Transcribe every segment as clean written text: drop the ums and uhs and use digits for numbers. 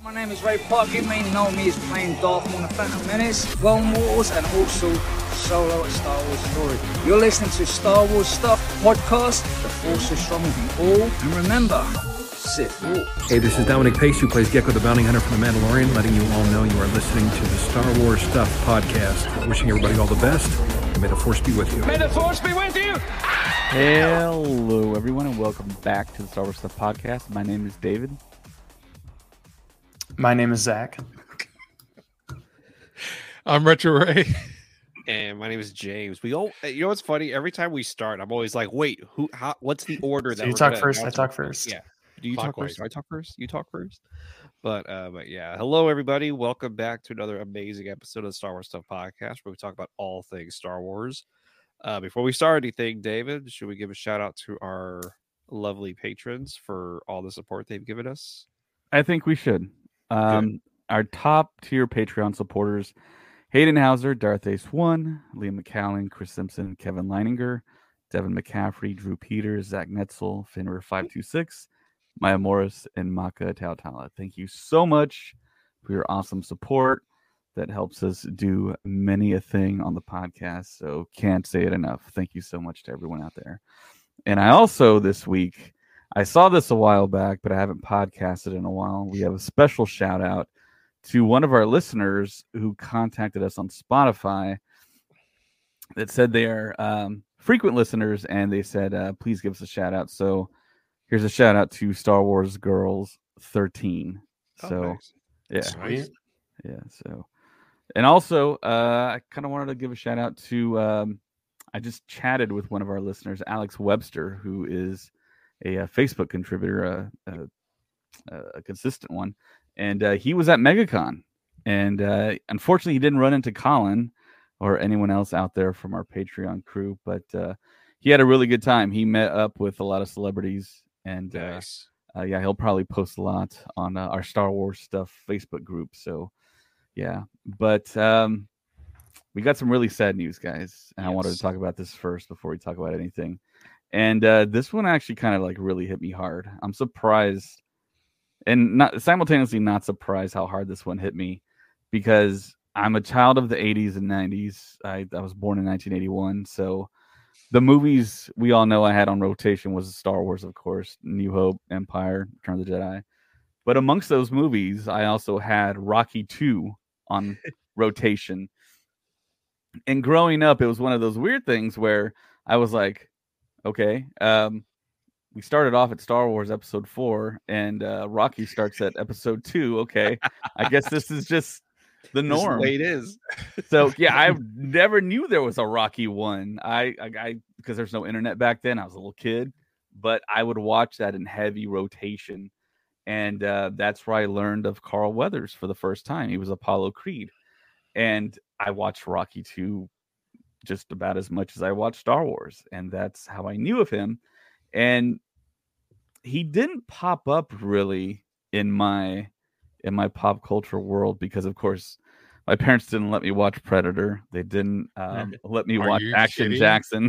My name is Ray Park. You may know me as playing Darth Maul in The Phantom Menace, Clone Wars, and also Solo: A Star Wars Story. You're listening to Star Wars Stuff Podcast. The Force is strong with you all. And remember, Sith Walk. Hey, this is Dominic Pace, who plays Gekko the Bounty Hunter from The Mandalorian, letting you all know you are listening to the Star Wars Stuff Podcast. Wishing everybody all the best, and may the Force be with you. May the Force be with you! Hello, everyone, and welcome back to the Star Wars Stuff Podcast. My name is David. My name is Zach. I'm Retro Ray. And my name is James. We all, you know what's funny? Every time we start, I'm always like, "Wait, who? How? What's the order?" So you talk first. I talk first. Yeah. Do you talk Clockwise. first? I talk first. You talk first. But yeah. Hello, everybody. Welcome back to another amazing episode of the Star Wars Stuff Podcast, where we talk about all things Star Wars. Before we start anything, David, should we give a shout out to our lovely patrons for all the support they've given us? I think we should. Our top tier Patreon supporters: Hayden Hauser, Darth Ace 1, Liam McCallan, Chris Simpson, Kevin Leininger, Devin McCaffrey, Drew Peters, Zach Netzel, Finner526, Maya Morris, and Maka Tautala. Thank you so much for your awesome support. That helps us do many a thing on the podcast, so can't say it enough. Thank you so much to everyone out there. And I also, this week, I saw this a while back, but I haven't podcasted in a while. We have a special shout out to one of our listeners who contacted us on Spotify that said they are frequent listeners, and they said, please give us a shout out. So here's a shout out to Star Wars Girls 13. So, nice. Yeah. Nice. Yeah. So, and also, I kind of wanted to give a shout out to, I just chatted with one of our listeners, Alex Webster, who is a Facebook contributor, a consistent one. And he was at MegaCon. And unfortunately, he didn't run into Colin or anyone else out there from our Patreon crew. But he had a really good time. He met up with a lot of celebrities. And Nice. yeah, he'll probably post a lot on our Star Wars Stuff Facebook group. So, yeah. But we got some really sad news, guys. And I wanted to talk about this first before we talk about anything. And this one actually kind of like really hit me hard. I'm surprised and not simultaneously not surprised how hard this one hit me, because I'm a child of the 80s and 90s. I was born in 1981. So the movies we all know I had on rotation was Star Wars, of course, New Hope, Empire, Return of the Jedi. But amongst those movies, I also had Rocky 2 on rotation. And growing up, it was one of those weird things where I was like, okay, we started off at Star Wars Episode 4, and Rocky starts at Episode 2. Okay, I guess this is just the norm. This is the way it is. So yeah, I never knew there was a Rocky 1. I because there's no internet back then. I was a little kid, but I would watch that in heavy rotation, and that's where I learned of Carl Weathers for the first time. He was Apollo Creed, and I watched Rocky 2 just about as much as I watched Star Wars, and that's how I knew of him. And he didn't pop up really in my pop culture world because, of course, my parents didn't let me watch Predator. They didn't let me watch Action kidding? Jackson.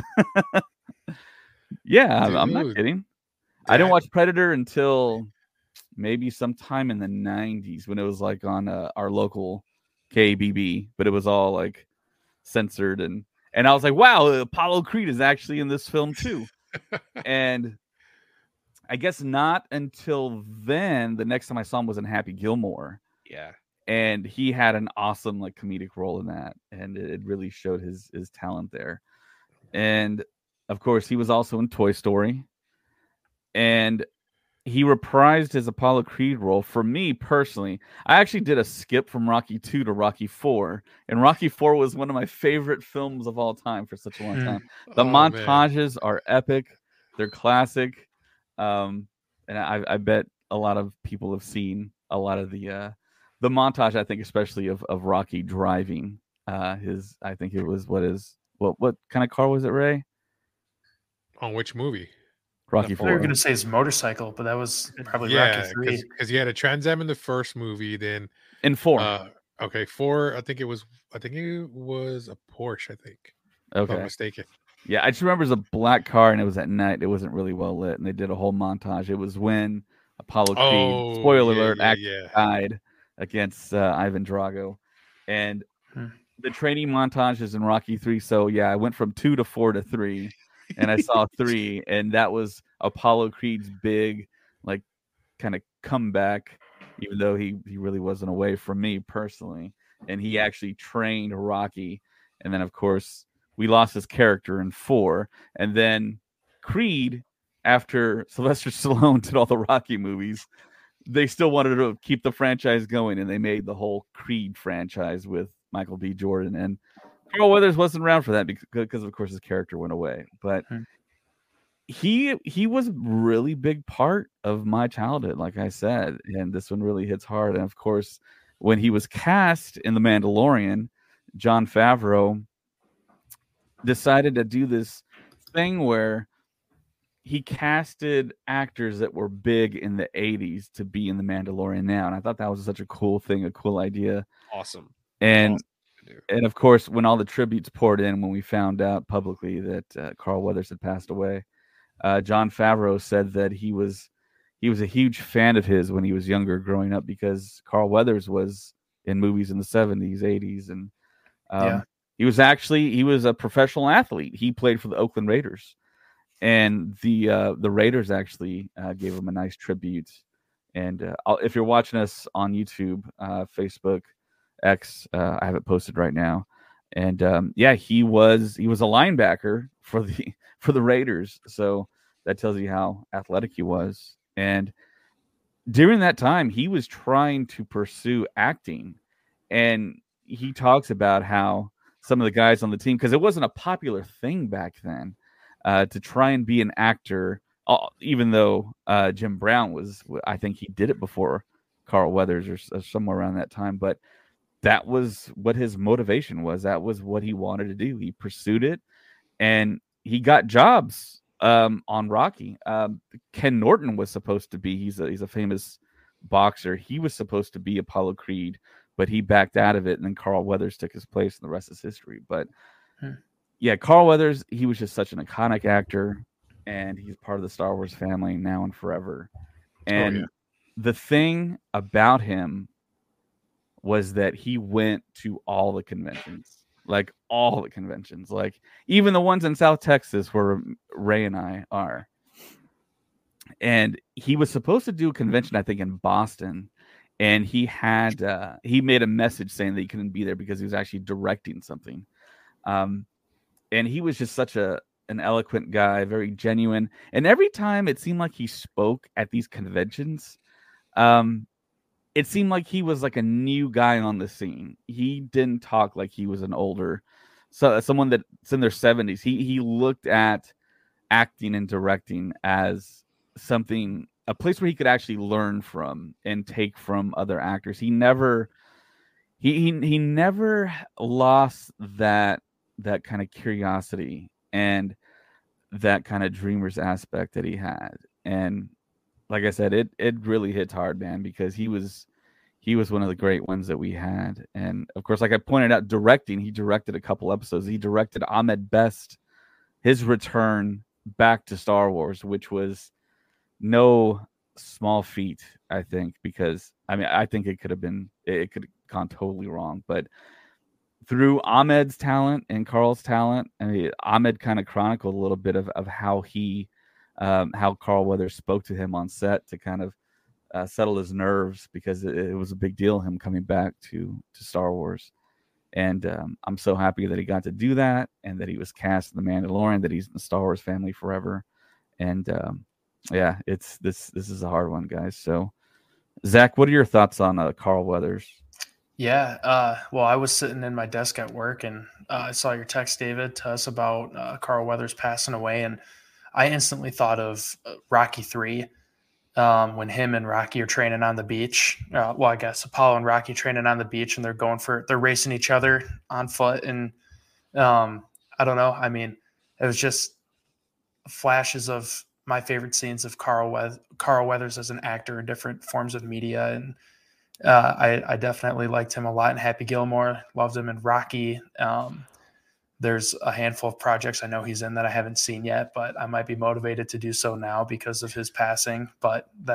Yeah, I'm not Dude. kidding. I didn't watch Predator until maybe sometime in the 90s when it was like on our local KBB, but it was all like censored, and I was like, wow, Apollo Creed is actually in this film too. And I guess not until then, the next time I saw him was in Happy Gilmore. Yeah. And he had an awesome like comedic role in that, and it really showed his talent there. And of course, he was also in Toy Story, and he reprised his Apollo Creed role. For me personally, I actually did a skip from Rocky 2 to Rocky 4, and Rocky 4 was one of my favorite films of all time for such a long time. The montages are epic. They're classic. And I bet a lot of people have seen a lot of the montage, I think, especially of Rocky driving I think it was what kind of car was it, Ray? On which movie? Rocky I thought you were 4. going to say his motorcycle, but that was probably Yeah, Rocky 3. because he had a Trans Am in the first movie. Then In 4. okay, 4. I think it was a Porsche. I think. If I'm Okay. mistaken. Yeah, I just remember it was a black car and it was at night. It wasn't really well lit, and they did a whole montage. It was when Apollo Creed. Oh, Spoiler yeah, alert, yeah, actually yeah. died against Ivan Drago. And the training montages in Rocky 3. So yeah, I went from 2 to 4 to 3, and I saw 3, and that was Apollo Creed's big, like, kind of comeback, even though he really wasn't away from me personally. And he actually trained Rocky. And then, of course, we lost his character in 4. And then Creed, after Sylvester Stallone did all the Rocky movies, they still wanted to keep the franchise going, and they made the whole Creed franchise with Michael B. Jordan. And Carl Weathers wasn't around for that because of course, his character went away. But he was a really big part of my childhood, like I said, and this one really hits hard. And of course, when he was cast in The Mandalorian, Jon Favreau decided to do this thing where he casted actors that were big in the 80s to be in The Mandalorian now. And I thought that was such a cool thing, a cool idea. Awesome. And Awesome. and of course, when all the tributes poured in, when we found out publicly that Carl Weathers had passed away, Jon Favreau said that he was a huge fan of his when he was younger, growing up, because Carl Weathers was in movies in the 70s, 80s, and he was a professional athlete. He played for the Oakland Raiders, and the Raiders actually gave him a nice tribute. And if you're watching us on YouTube, Facebook, X, I have it posted right now. And he was a linebacker for the Raiders. So that tells you how athletic he was. And during that time, he was trying to pursue acting. And he talks about how some of the guys on the team, because it wasn't a popular thing back then, to try and be an actor, even though Jim Brown was, I think he did it before Carl Weathers or somewhere around that time. But that was what his motivation was. That was what he wanted to do. He pursued it, and he got jobs on Rocky. Ken Norton was supposed to be. He's a famous boxer. He was supposed to be Apollo Creed, but he backed out of it, and then Carl Weathers took his place, and the rest is history. But yeah, Carl Weathers, he was just such an iconic actor, and he's part of the Star Wars family now and forever. And the thing about him was that he went to all the conventions, like even the ones in South Texas where Ray and I are. And he was supposed to do a convention, I think, in Boston. And he made a message saying that he couldn't be there because he was actually directing something. And he was just such an eloquent guy, very genuine. And every time it seemed like he spoke at these conventions, it seemed like he was like a new guy on the scene. He didn't talk like he was someone that's in their 70s. He looked at acting and directing as a place where he could actually learn from and take from other actors. He never lost that kind of curiosity and that kind of dreamer's aspect that he had. And like I said, it really hits hard, man, because he was one of the great ones that we had. And of course, like I pointed out, he directed a couple episodes. He directed Ahmed Best, his return back to Star Wars, which was no small feat, I think, because I think it could have gone totally wrong. But through Ahmed's talent and Carl's talent, Ahmed kind of chronicled a little bit of how how Carl Weathers spoke to him on set to kind of settle his nerves, because it was a big deal, him coming back to Star Wars. And I'm so happy that he got to do that, and that he was cast in The Mandalorian, that he's in the Star Wars family forever. And this is a hard one, guys. So Zach, what are your thoughts on Carl Weathers? Yeah, well, I was sitting in my desk at work, and I saw your text, David, to us about Carl Weathers passing away, and I instantly thought of Rocky 3, when him and Rocky are training on the beach. I guess Apollo and Rocky training on the beach, and they're racing each other on foot. And I don't know. I mean, it was just flashes of my favorite scenes of Carl Weathers as an actor in different forms of media. And I definitely liked him a lot in Happy Gilmore, loved him in Rocky. There's a handful of projects I know he's in that I haven't seen yet, but I might be motivated to do so now because of his passing. But that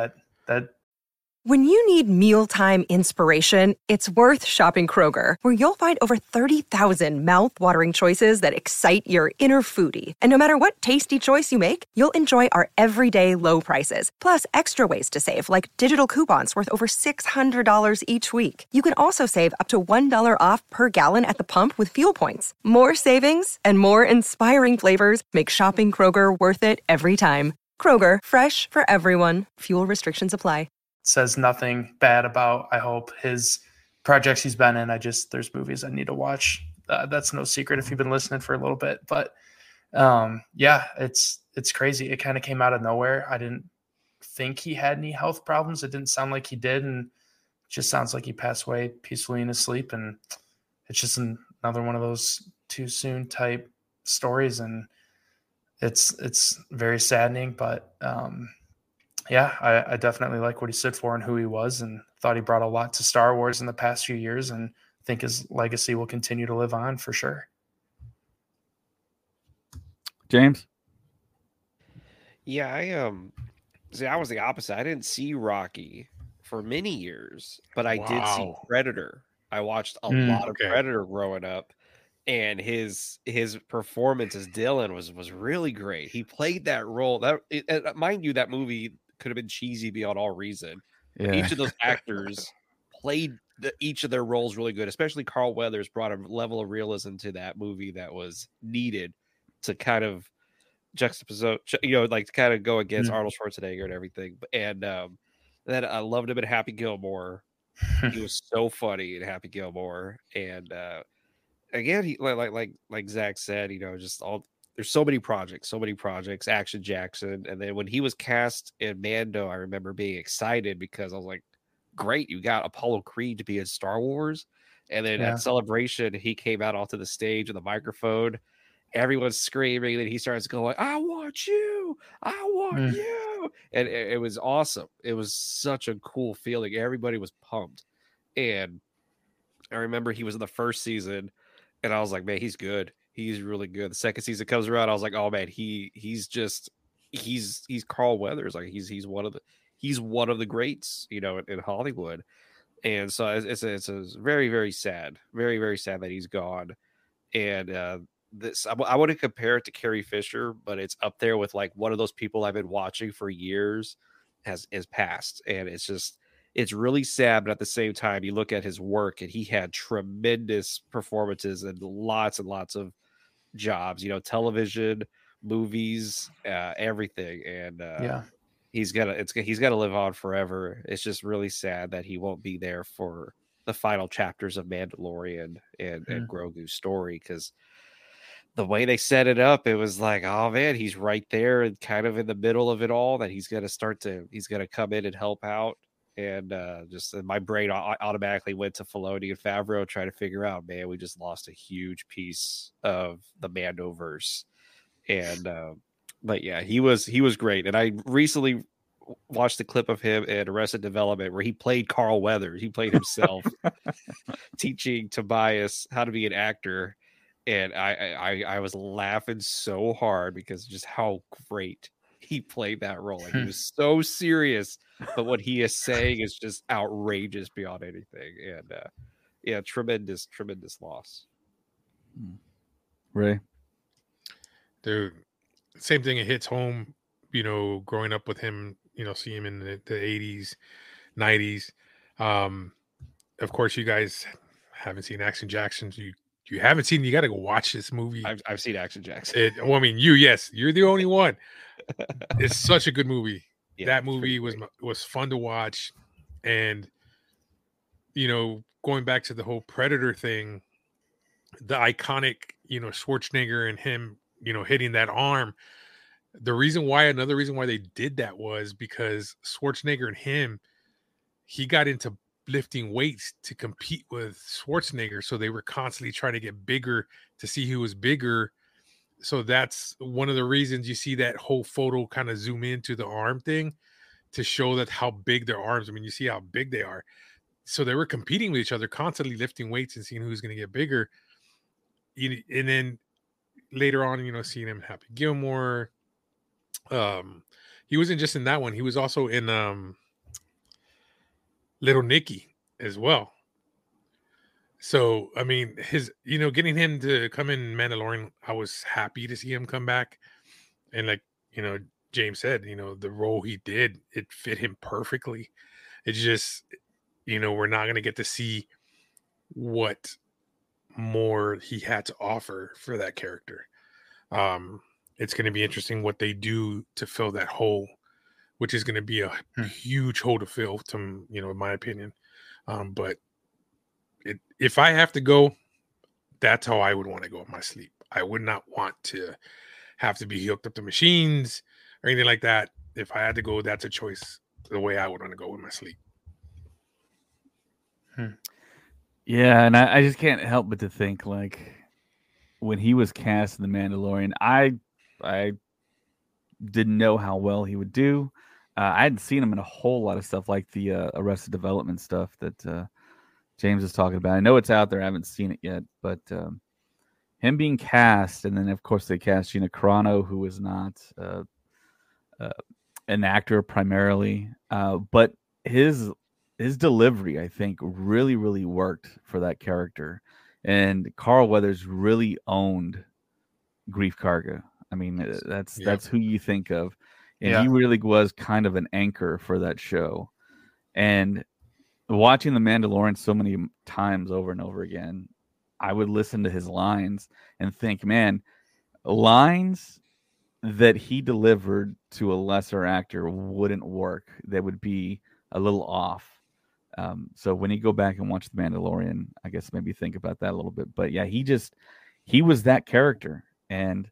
that When you need mealtime inspiration, it's worth shopping Kroger, where you'll find over 30,000 mouth-watering choices that excite your inner foodie. And no matter what tasty choice you make, you'll enjoy our everyday low prices, plus extra ways to save, like digital coupons worth over $600 each week. You can also save up to $1 off per gallon at the pump with fuel points. More savings and more inspiring flavors make shopping Kroger worth it every time. Kroger, fresh for everyone. Fuel restrictions apply. says nothing bad about, I hope, his projects he's been in. There's movies I need to watch. That's no secret if you've been listening for a little bit. But yeah, it's crazy. It kind of came out of nowhere. I didn't think he had any health problems. It didn't sound like he did. And it just sounds like he passed away peacefully in his sleep. And it's just another one of those too soon type stories. And it's very saddening, but yeah, I definitely like what he stood for and who he was, and thought he brought a lot to Star Wars in the past few years, and I think his legacy will continue to live on for sure. James? Yeah, I was the opposite. I didn't see Rocky for many years, but I did see Predator. I watched a lot of Predator growing up, and his performance as Dylan was really great. He played that role. Mind you, that movie could have been cheesy beyond all reason. Yeah. Each of those actors played each of their roles really good. Especially Carl Weathers brought a level of realism to that movie that was needed to kind of juxtapose, like to kind of go against Arnold Schwarzenegger and everything. And then I loved him in Happy Gilmore. He was so funny in Happy Gilmore. And again, he like Zach said, just there's so many projects, Action Jackson. And then when he was cast in Mando, I remember being excited because I was like, great, you got Apollo Creed to be in Star Wars. And then at Celebration, he came out onto the stage with a microphone. Everyone's screaming, and he starts going, I want you. And it was awesome. It was such a cool feeling. Everybody was pumped. And I remember he was in the first season, and I was like, man, he's good. He's really good. The second season comes around, I was like, oh man, he's Carl Weathers. Like he's one of the greats, in Hollywood. And so it's very, very sad, very, very sad that he's gone. And I want to compare it to Carrie Fisher, but it's up there with like one of those people I've been watching for years has passed. And it's really sad, but at the same time, you look at his work and he had tremendous performances and lots of jobs, television, movies, everything. And he's got to live on forever. It's just really sad that he won't be there for the final chapters of Mandalorian and Grogu's story, because the way they set it up, it was like, oh man, he's right there and kind of in the middle of it all, that he's going to come in and help out. And my brain automatically went to Filoni and Favreau trying to figure out, man, we just lost a huge piece of the Mandoverse. And but yeah, he was great. And I recently watched a clip of him in Arrested Development where he played Carl Weathers. He played himself teaching Tobias how to be an actor. And I was laughing so hard because just how great he played that role. Like, he was so serious, but what he is saying is just outrageous beyond anything. And yeah, tremendous loss. Ray? Dude, same thing. It hits home, growing up with him, see him in the 80s, 90s. Of course, you guys haven't seen Action Jackson. You haven't seen, you got to go watch this movie. I've seen Action Jackson. Yes, you're the only one. It's such a good movie. Yeah, that movie was fun to watch. And, going back to the whole Predator thing, the iconic, Schwarzenegger and him, hitting that arm. Another reason why they did that was because Schwarzenegger and him, he got into lifting weights to compete with Schwarzenegger. So they were constantly trying to get bigger to see who was bigger. So that's one of the reasons you see that whole photo kind of zoom into the arm thing to show that how big their arms. I mean, you see how big they are. So they were competing with each other, constantly lifting weights and seeing who's going to get bigger. And then later on, seeing him in Happy Gilmore. He wasn't just in that one. He was also in Little Nicky as well. So I mean, getting him to come in Mandalorian, I was happy to see him come back, and like James said, the role he did, it fit him perfectly. It's just we're not gonna get to see what more he had to offer for that character. It's going to be interesting what they do to fill that hole, which is going to be a huge hole to fill, in my opinion. But if I have to go, that's how I would want to go in my sleep. I would not want to have to be hooked up to machines or anything like that. If I had to go, that's a choice. The way I would want to go in my sleep. Yeah, and I just can't help but to think, like, when he was cast in The Mandalorian, I didn't know how well he would do. I hadn't seen him in a whole lot of stuff like the Arrested Development stuff that James is talking about. I know it's out there. I haven't seen it yet, but him being cast, and then, of course, they cast Gina Carano, who is not an actor primarily, but his delivery, I think, really, really worked for that character. And Carl Weathers really owned Grief Karga. I mean, that's who you think of. And he really was kind of an anchor for that show. And watching The Mandalorian so many times over and over again, I would listen to his lines and think, man, lines that he delivered to a lesser actor wouldn't work. They would be a little off. So when you go back and watch The Mandalorian, I guess maybe think about that a little bit. But yeah, he was that character, and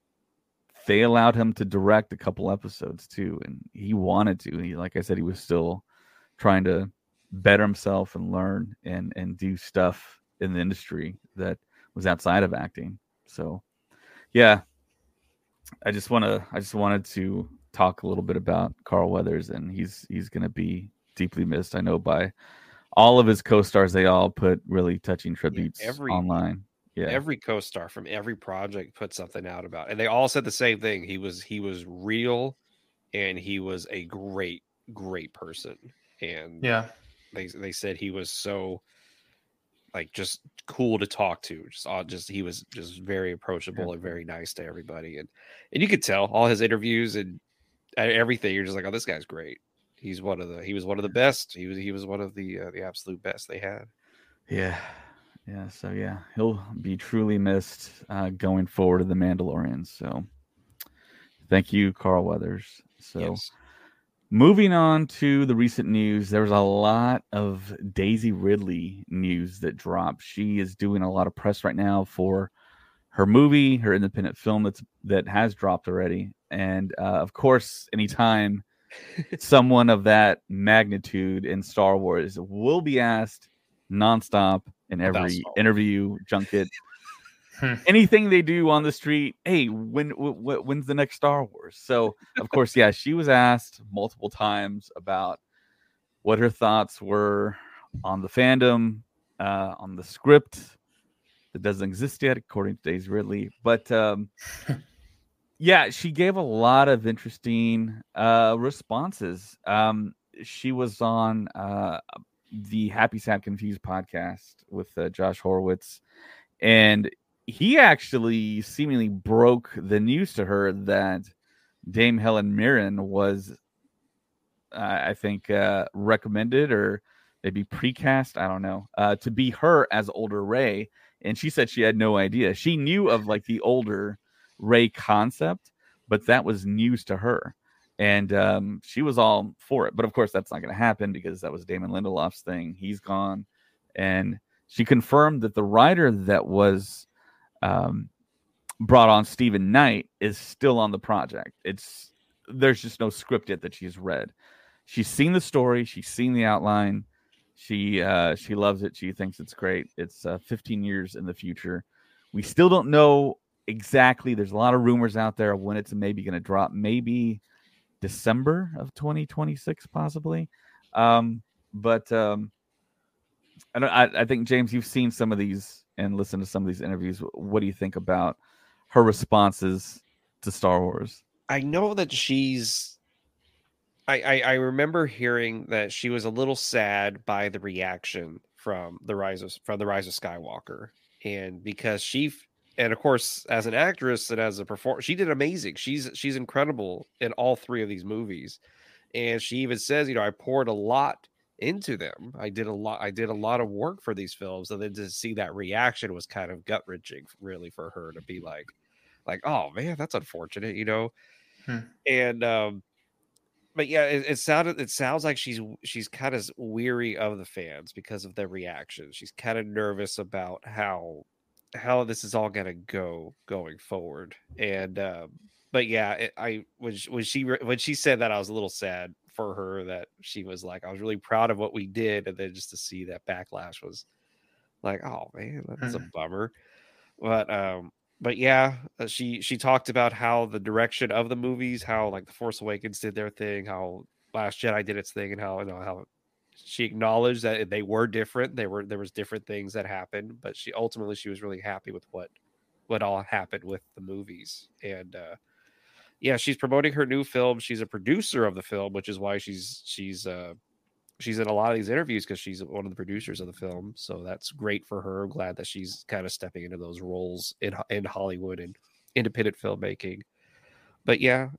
they allowed him to direct a couple episodes too, and he wanted to. Like I said, he was still trying to better himself and learn and do stuff in the industry that was outside of acting. So yeah, I just wanted to talk a little bit about Carl Weathers, and he's going to be deeply missed, I know, by all of his co-stars. They all put really touching tributes online. Yeah, every co-star from every project put something out about it. And they all said the same thing. He was real, and he was a great person. And they said he was so, like, just cool to talk to. He was just very approachable and very nice to everybody. And you could tell all his interviews and everything. You're just like, oh, this guy's great. He was one of the best. He was one of the absolute best they had. Yeah. So yeah, he'll be truly missed going forward to The Mandalorian. So thank you, Carl Weathers. So moving on to the recent news, there was a lot of Daisy Ridley news that dropped. She is doing a lot of press right now for her movie, her independent film that has dropped already. And of course, anytime someone of that magnitude in Star Wars will be asked nonstop in every interview, junket, anything they do on the street, hey, when's the next Star Wars? So, of course, yeah, she was asked multiple times about what her thoughts were on the fandom, on the script that doesn't exist yet, according to Daisy Ridley. But yeah, she gave a lot of interesting responses. She was on the Happy Sad Confused podcast with Josh Horowitz, and he actually seemingly broke the news to her that Dame Helen Mirren was, I think, recommended or maybe precast, I don't know, to be her as older Rey. And she said she had no idea. She knew of like the older Rey concept, but that was news to her. And she was all for it. But of course, that's not going to happen because that was Damon Lindelof's thing. He's gone. And she confirmed that the writer that was brought on, Stephen Knight, is still on the project. There's just no script yet that she's read. She's seen the story. She's seen the outline. She loves it. She thinks it's great. It's 15 years in the future. We still don't know exactly. There's a lot of rumors out there when it's maybe going to drop. Maybe December of 2026, possibly. But I think, James, you've seen some of these and listened to some of these interviews. What do you think about her responses to Star Wars? I know that she's I remember hearing that she was a little sad by the reaction from the Rise of Skywalker, and because and of course, as an actress and as a performer, she did amazing. She's incredible in all three of these movies, and she even says, I poured a lot into them. I did a lot of work for these films, and then to see that reaction was kind of gut wrenching, really, for her to be like, oh man, that's unfortunate, And but yeah, it sounds like she's kind of weary of the fans because of their reaction. She's kind of nervous about how this is all gonna go going forward. And but yeah, when she said that, I was a little sad for her, that she was like, I was really proud of what we did, and then just to see that backlash was like, oh man, that's a bummer. But yeah, she talked about how the direction of the movies, how like The Force Awakens did their thing, how Last Jedi did its thing, and how she acknowledged that they were different. There was different things that happened, but she was really happy with what all happened with the movies. And yeah, she's promoting her new film. She's a producer of the film, which is why she's in a lot of these interviews, because she's one of the producers of the film. So that's great for her. I'm glad that she's kind of stepping into those roles in Hollywood and independent filmmaking. But yeah,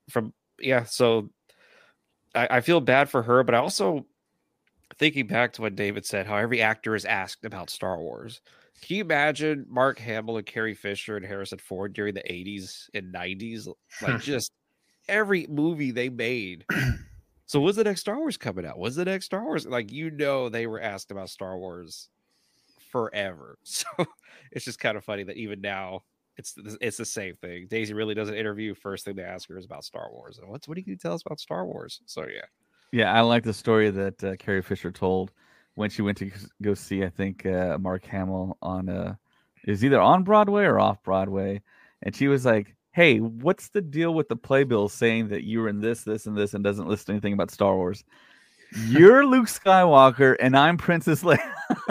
so I feel bad for her, but I also, thinking back to what David said, how every actor is asked about Star Wars. Can you imagine Mark Hamill and Carrie Fisher and Harrison Ford during the 80s and 90s? Like, just every movie they made. So when's the next Star Wars coming out? When's the next Star Wars? Like, they were asked about Star Wars forever. So it's just kind of funny that even now it's the same thing. Daisy really does an interview. First thing they ask her is about Star Wars. And what are you going to tell us about Star Wars? So yeah. Yeah, I like the story that Carrie Fisher told when she went to go see, I think, Mark Hamill on is either on Broadway or off Broadway, and she was like, "Hey, what's the deal with the playbill saying that you were in this, and this, and doesn't list anything about Star Wars? You're Luke Skywalker, and I'm Princess Leia."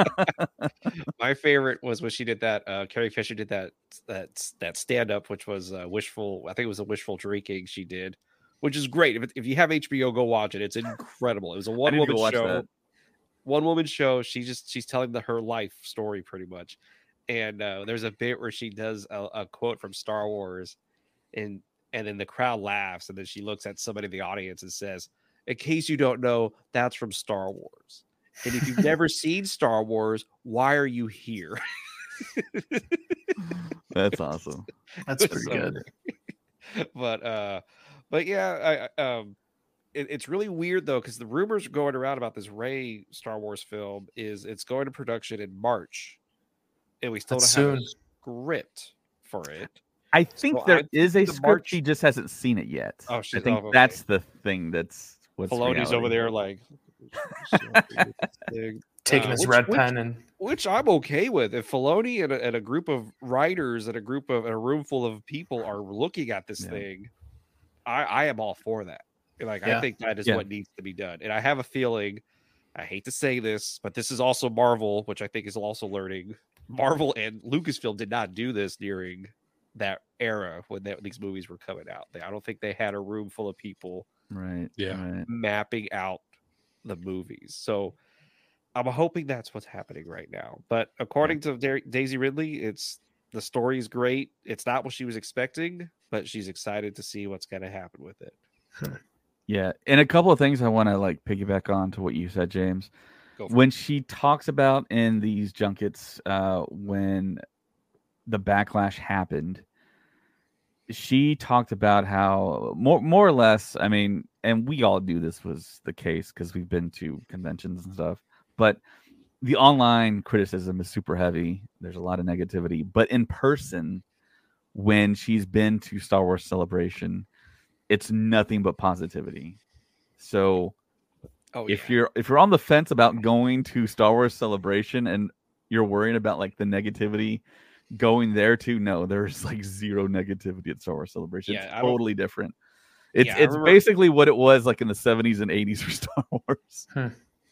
My favorite was when she did that. Carrie Fisher did that stand up, which was wishful. I think it was a wishful drinking she did, which is great. If you have HBO, go watch it. It's incredible. It was a one-woman show. That. One-woman show. She's telling her life story pretty much. And there's a bit where she does a quote from Star Wars, and then the crowd laughs, and then she looks at somebody in the audience and says, "In case you don't know, that's from Star Wars. And if you've never seen Star Wars, why are you here?" That's awesome. That's pretty good. But yeah, it's really weird though, because the rumors going around about this Rey Star Wars film is it's going to production in March, and we still don't have a script for it. I think there is a script. She just hasn't seen it yet. Oh, I think that's the thing. That's what's Filoni's over there, like taking his red pen, and which I'm okay with. If Filoni and a group of writers and a room full of people are looking at this thing, I am all for that. Like, I think that is what needs to be done. And I have a feeling, I hate to say this, but this is also Marvel, which I think is also learning. Marvel and Lucasfilm did not do this during that era when these movies were coming out. I don't think they had a room full of people mapping out the movies. So I'm hoping that's what's happening right now. But according to Daisy Ridley, the story is great. It's not what she was expecting, but she's excited to see what's going to happen with it. Yeah, and a couple of things I want to piggyback on to what you said, James. When she talks about in these junkets when the backlash happened, she talked about how more or less, I mean, and we all knew this was the case because we've been to conventions and stuff, but the online criticism is super heavy. There's a lot of negativity, but in person, when she's been to Star Wars Celebration, it's nothing but positivity. So if you're on the fence about going to Star Wars Celebration and you're worrying about the negativity going there too, no, there's zero negativity at Star Wars Celebration. It's totally different. It's basically what it was in the 70s and 80s for Star Wars.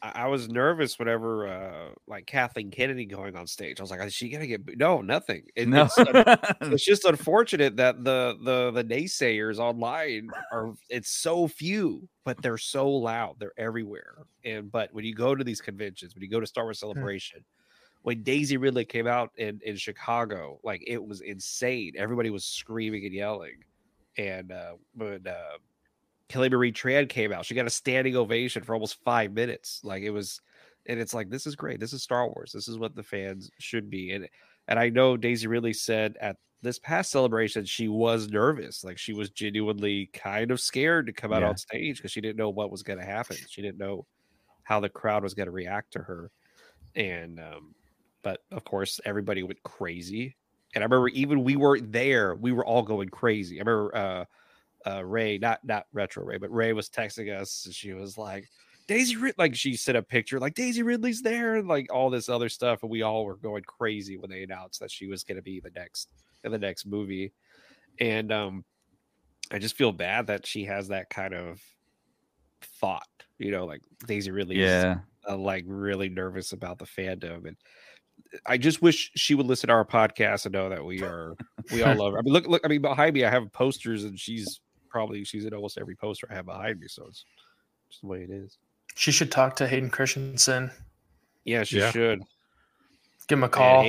I was nervous whenever like Kathleen Kennedy going on stage. I was like, is she gonna get nothing? No. It's just unfortunate that the naysayers online it's so few, but they're so loud. They're everywhere. But when you go to these conventions, when you go to Star Wars Celebration, when Daisy Ridley came out in Chicago, like it was insane. Everybody was screaming and yelling. And when Kelly Marie Tran came out, she got a standing ovation for almost 5 minutes. Like it was, and it's like, this is great. This is Star Wars. This is what the fans should be. And I know Daisy Ridley said at this past celebration, she was nervous. Like she was genuinely kind of scared to come out on stage because she didn't know what was going to happen. She didn't know how the crowd was going to react to her. And, but of course, everybody went crazy. And I remember even we weren't there. We were all going crazy. I remember, Ray, not Retro Ray, but Ray was texting us. And she was like, Daisy Ridley, like she sent a picture, like Daisy Ridley's there, and like all this other stuff. And we all were going crazy when they announced that she was going to be in the next movie. And I just feel bad that she has that kind of thought, like Daisy Ridley is like really nervous about the fandom. And I just wish she would listen to our podcast and know that we all love her. I mean, look, I mean, behind me, I have posters, and she's in almost every poster I have behind me. So it's just the way it is. She should talk to Hayden Christensen. Yeah, she should. Give him a call.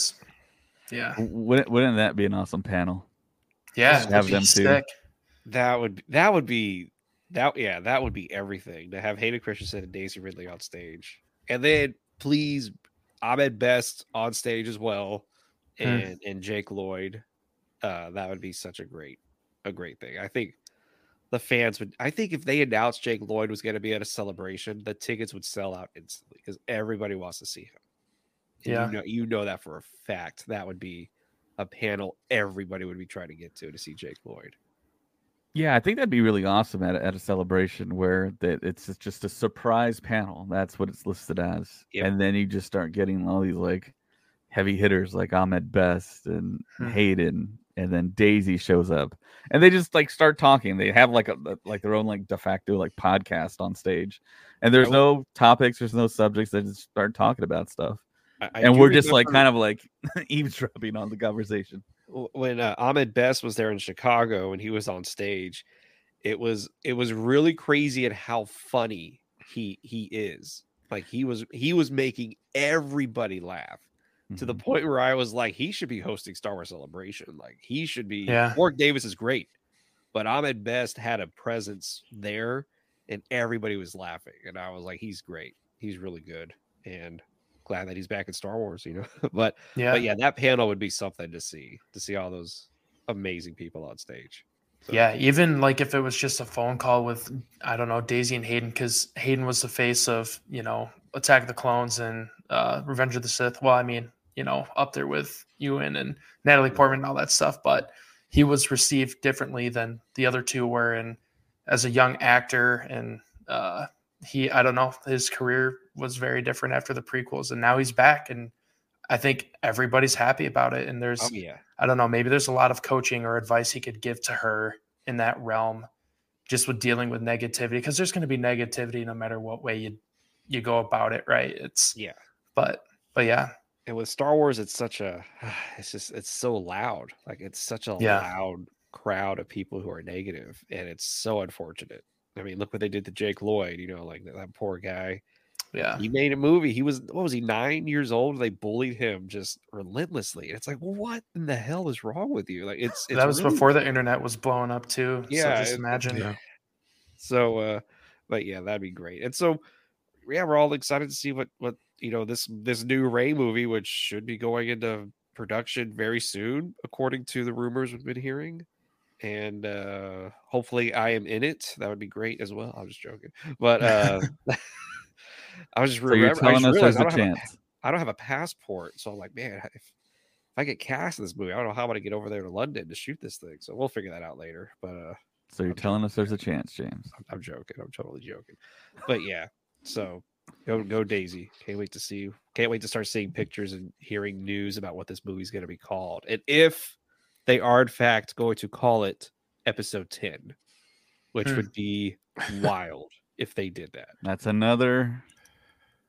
Wouldn't that be an awesome panel? Yeah, have them too. That would be everything to have Hayden Christensen and Daisy Ridley on stage, and then please Ahmed Best on stage as well, and Jake Lloyd. That would be such a great thing. I think the fans would. I think if they announced Jake Lloyd was going to be at a celebration, the tickets would sell out instantly because everybody wants to see him. And you know that for a fact. That would be a panel everybody would be trying to get to see Jake Lloyd. Yeah, I think that'd be really awesome at a celebration where it's just a surprise panel. That's what it's listed as. Yep. And then you just start getting all these like heavy hitters like Ahmed Best and Hayden, and then Daisy shows up, and they just like start talking. They have like their own like de facto like podcast on stage, and there's no topics, there's no subjects. They just start talking about stuff, and we're just like kind of like eavesdropping on the conversation. When Ahmed Best was there in Chicago and he was on stage, it was really crazy at how funny he is. Like he was making everybody laugh to the point where I was like, he should be hosting Star Wars Celebration. Like he should be. Warwick Davis is great, but Ahmed Best had a presence there and everybody was laughing. And I was like, he's great. He's really good. And glad that he's back in Star Wars, but that panel would be something to see all those amazing people on stage. So. Yeah, even like if it was just a phone call with, I don't know, Daisy and Hayden, because Hayden was the face of, Attack of the Clones and Revenge of the Sith. Well, I mean, up there with Ewan and Natalie Portman and all that stuff, but he was received differently than the other two were. And as a young actor, and I don't know, his career was very different after the prequels, and now he's back, and I think everybody's happy about it. And there's, I don't know, maybe there's a lot of coaching or advice he could give to her in that realm, just with dealing with negativity, because there's going to be negativity no matter what way you go about it, right? But yeah. And with Star Wars, it's so loud. Like it's such a loud crowd of people who are negative, and it's so unfortunate. I mean, look what they did to Jake Lloyd, like that poor guy. Yeah. He made a movie. He was, 9 years old? They bullied him just relentlessly. It's like, well, what in the hell is wrong with you? Like it's that was really before the internet was blowing up too. Yeah. So just imagine. Yeah. So, but yeah, that'd be great. And so, yeah, we're all excited to see what this new Rey movie, which should be going into production very soon, according to the rumors we've been hearing. And hopefully I am in it. That would be great as well. I'm just joking. But I was just you're telling us there's a chance. I don't have a passport. So I'm like, man, if I get cast in this movie, I don't know how I'm going to get over there to London to shoot this thing. So we'll figure that out later. But so you're telling us there's a chance, James. I'm joking. I'm totally joking. But yeah, so go Daisy. Can't wait to start seeing pictures and hearing news about what this movie's going to be called. And if they are in fact going to call it Episode 10, which would be wild if they did that. That's another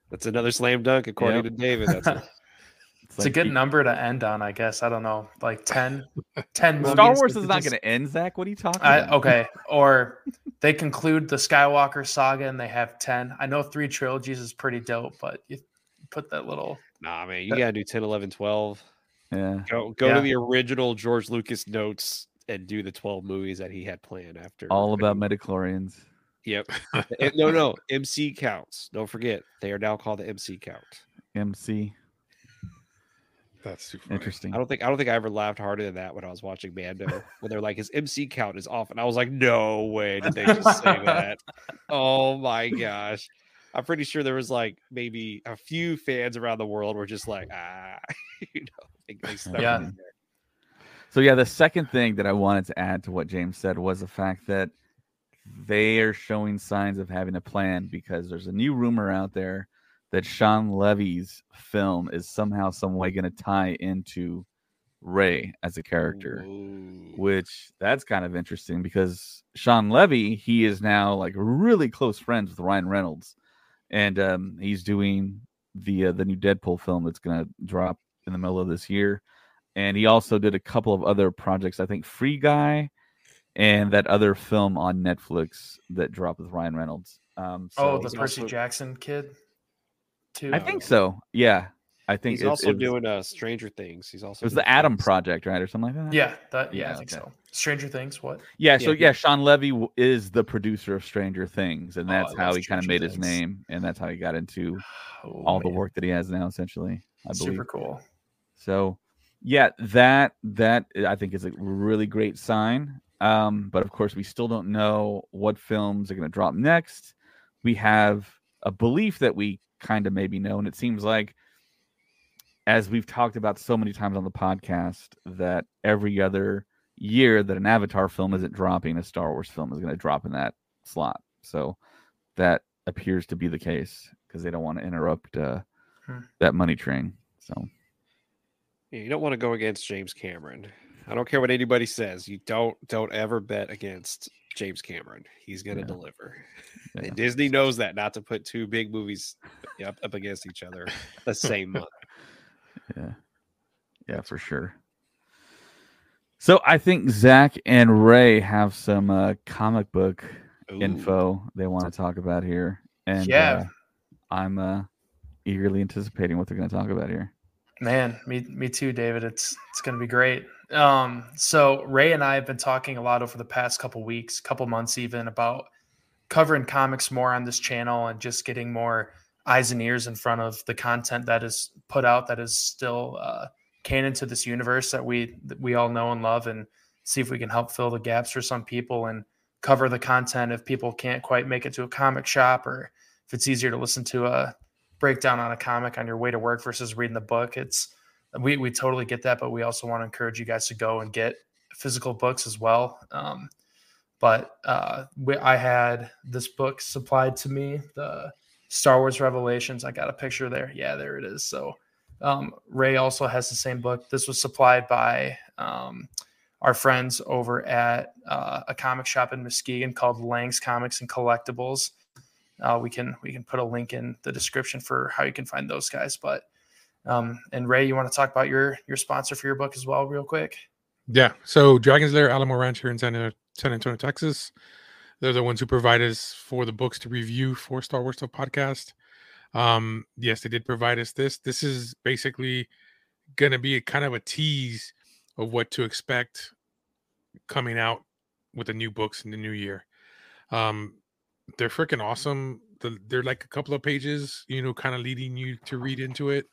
That's another slam dunk, according to David. That's it's a good number to end on, I guess. I don't know, like 10 movies. Star Wars is not going to end, Zach. What are you talking about? Okay, or they conclude the Skywalker saga and they have 10. I know 3 trilogies is pretty dope, but you put that little. Nah, man, you got to do 10, 11, 12. Yeah. Go to the original George Lucas notes and do the 12 movies that he had planned after. All about midichlorians. Yep. No. MC counts. Don't forget, they are now called the MC count. MC. That's too funny. Interesting. I don't think I ever laughed harder than that when I was watching Mando, when they're like, his MC count is off, and I was like, no way did they just say that. Oh my gosh. I'm pretty sure there was like maybe a few fans around the world were just like, they stuck Yeah. it in there. So yeah, the second thing that I wanted to add to what James said was the fact that they are showing signs of having a plan, because there's a new rumor out there that Sean Levy's film is somehow, some way going to tie into Rey as a character. Ooh. Which that's kind of interesting, because Sean Levy, he is now like really close friends with Ryan Reynolds, and he's doing the new Deadpool film that's going to drop in the middle of this year, and he also did a couple of other projects, I think Free Guy and that other film on Netflix that dropped with Ryan Reynolds. The Percy Jackson kid too. I think so. Yeah. I think he's also doing Stranger Things. He's also it was the Adam Project, right, or something like that. Yeah, I think so. Stranger Things. What? Yeah. So Sean Levy is the producer of Stranger Things, and that's how he kind of made his name, and that's how he got into all the work that he has now. Essentially, I believe. Super cool. So, yeah, that I think is a really great sign. But of course, we still don't know what films are going to drop next. We have a belief that we kind of maybe know, and it seems like, as we've talked about so many times on the podcast, that every other year that an Avatar film isn't dropping, a Star Wars film is going to drop in that slot. So that appears to be the case, because they don't want to interrupt that money train. So you don't want to go against James Cameron. I don't care what anybody says. You don't ever bet against James Cameron. He's going to deliver. Yeah. And Disney knows that, not to put 2 big movies up against each other the same month. Yeah, for sure. So I think Zach and Ray have some comic book info they want to talk about here, and I'm eagerly anticipating what they're going to talk about here. Man, me too, David. It's going to be great. So Ray and I have been talking a lot over the past couple weeks, couple months even, about covering comics more on this channel and just getting more eyes and ears in front of the content that is put out, that is still canon to this universe that we all know and love, and see if we can help fill the gaps for some people and cover the content if people can't quite make it to a comic shop, or if it's easier to listen to a breakdown on a comic on your way to work versus reading the book. We totally get that, but we also want to encourage you guys to go and get physical books as well. I had this book supplied to me, the Star Wars Revelations. I got a picture there. Yeah, there it is. So Ray also has the same book. This was supplied by our friends over at a comic shop in Muskegon called Lang's Comics and Collectibles. We can put a link in the description for how you can find those guys. But and Ray, you want to talk about your sponsor for your book as well, real quick? Yeah. So Dragon's Lair Alamo Ranch here in San Antonio, Texas. They're the ones who provide us for the books to review for Star Wars Stuff Podcast. Yes, they did provide us this. This is basically going to be a kind of a tease of what to expect coming out with the new books in the new year. They're freaking awesome. They're like a couple of pages, kind of leading you to read into it.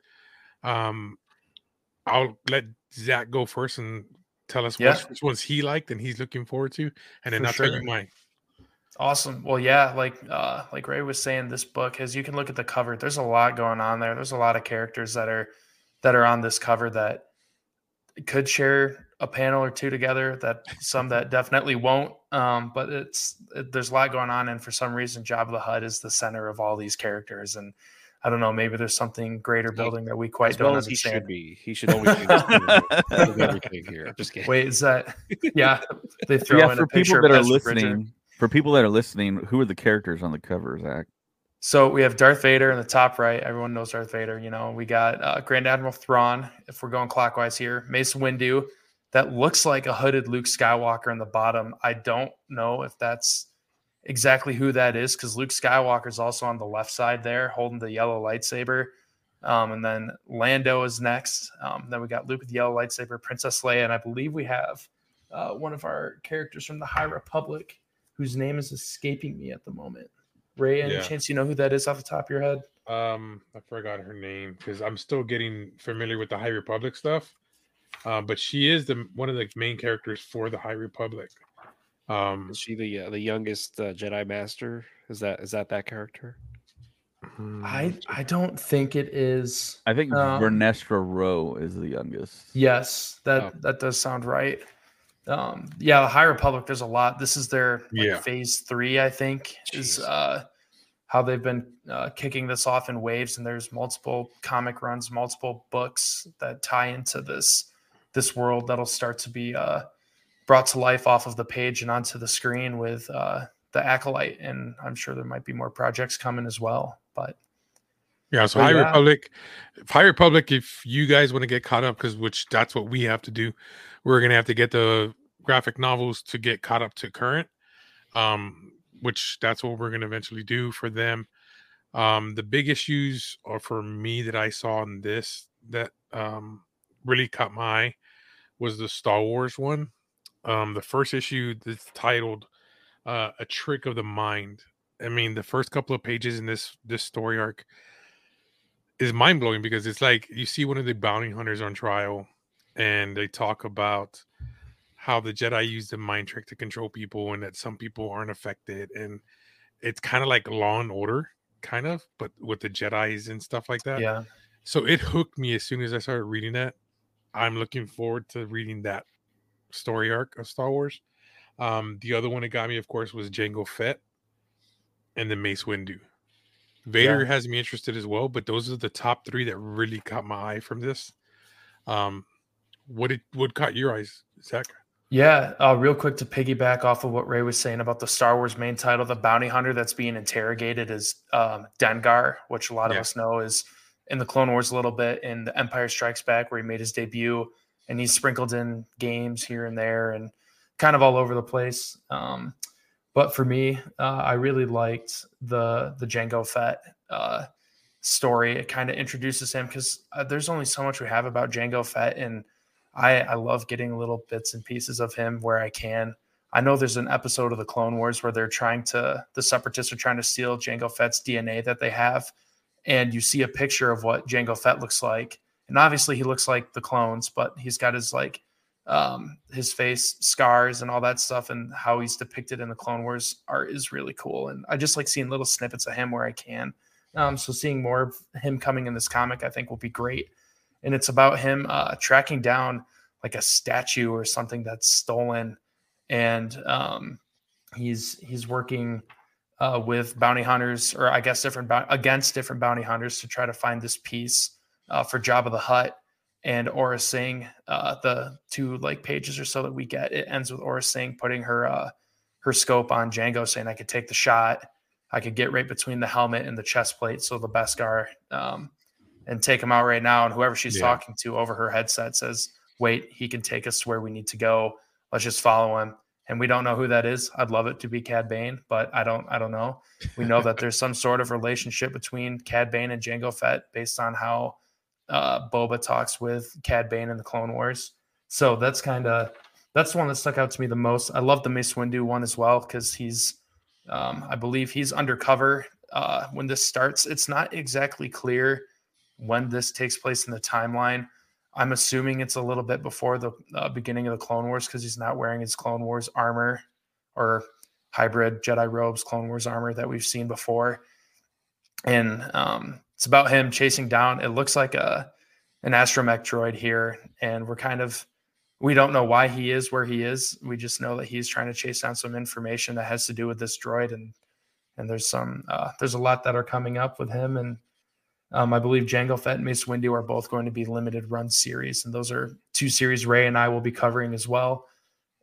I'll let Zach go first and tell us which ones he liked and he's looking forward to, and then I'll tell you mine. Awesome. Well, yeah, like Ray was saying, this book, as you can look at the cover, there's a lot going on there. There's a lot of characters that are on this cover that could share a panel or two together, that some that definitely won't. But there's a lot going on, and for some reason, Jabba the Hutt is the center of all these characters, and I don't know, maybe there's something greater building that we quite don't understand. He should always be everything here. Just kidding. Wait, is that? Yeah, they throw in for a picture people that of are Ezra listening. Bridger. For people that are listening, who are the characters on the cover, Zach? So we have Darth Vader in the top right. Everyone knows Darth Vader. We got, Grand Admiral Thrawn. Everyone knows Darth Vader. We got, Grand Admiral Thrawn, if we're going clockwise here. Mace Windu, that looks like a hooded Luke Skywalker in the bottom. I don't know if that's exactly who that is, because Luke Skywalker is also on the left side there holding the yellow lightsaber. And then Lando is next. Then we got Luke with the yellow lightsaber, Princess Leia, and I believe we have one of our characters from the High Republic whose name is escaping me at the moment. Ray, any chance you know who that is off the top of your head? I forgot her name because I'm still getting familiar with the High Republic stuff. But she is one of the main characters for the High Republic. Is she the youngest Jedi Master? Is that character? I don't think it is. I think Vernestra Rowe is the youngest. Yes, that does sound right. The High Republic, there's a lot. This is their phase 3, I think. Jeez. Is how they've been kicking this off in waves, and there's multiple comic runs, multiple books that tie into this world that'll start to be brought to life off of the page and onto the screen with the Acolyte, and I'm sure there might be more projects coming as well. But so High Republic, if you guys want to get caught up, which that's what we have to do, we're gonna have to get the graphic novels to get caught up to current, which that's what we're gonna eventually do for them. The big issues are for me that I saw in this that really caught my eye was the Star Wars one. The first issue that's titled A Trick of the Mind. I mean, the first couple of pages in this story arc is mind-blowing, because it's like you see one of the bounty hunters on trial, and they talk about how the Jedi use the mind trick to control people, and that some people aren't affected, and it's kind of like Law and Order, kind of, but with the Jedis and stuff like that. Yeah. So it hooked me as soon as I started reading that. I'm looking forward to reading that story arc of Star Wars. The other one that got me, of course, was Jango Fett and the Mace Windu. Vader has me interested as well, but those are the top 3 that really caught my eye from this. What caught your eyes, Zach? Yeah, real quick to piggyback off of what Ray was saying about the Star Wars main title, the bounty hunter that's being interrogated is Dengar, which a lot of us know is in the Clone Wars a little bit, in the Empire Strikes Back where he made his debut, and he's sprinkled in games here and there and kind of all over the place. But for me, I really liked the Jango Fett story. It kind of introduces him, because there's only so much we have about Jango Fett, and I love getting little bits and pieces of him where I can. I know there's an episode of the Clone Wars where the Separatists are trying to steal Jango Fett's DNA that they have, and you see a picture of what Jango Fett looks like, and obviously he looks like the clones, but he's got his face scars and all that stuff, and how he's depicted in the Clone Wars art is really cool. And I just like seeing little snippets of him where I can. So seeing more of him coming in this comic, I think will be great. And it's about him tracking down like a statue or something that's stolen. And he's working with bounty hunters, or I guess against different bounty hunters, to try to find this piece for Jabba the Hutt. And Aura Singh, the 2 pages or so that we get, it ends with Aura Singh putting her scope on Jango, saying, I could take the shot. I could get right between the helmet and the chest plate, so the Beskar, and take him out right now. And whoever she's talking to over her headset says, wait, he can take us to where we need to go. Let's just follow him. And we don't know who that is. I'd love it to be Cad Bane, but I don't know. We know that there's some sort of relationship between Cad Bane and Jango Fett based on how Boba talks with Cad Bane in the Clone Wars. So that's the one that stuck out to me the most. I love the Mace Windu one as well, because he's I believe he's undercover when this starts. It's not exactly clear when this takes place in the timeline. I'm assuming it's a little bit before the beginning of the Clone Wars, because he's not wearing his Clone Wars armor or hybrid Jedi robes Clone Wars armor that we've seen before. And it's about him chasing down, it looks like an astromech droid here. And we don't know why he is where he is. We just know that he's trying to chase down some information that has to do with this droid. And there's a lot that are coming up with him. And I believe Jango Fett and Mace Windu are both going to be limited run series. And those are 2 series Ray and I will be covering as well.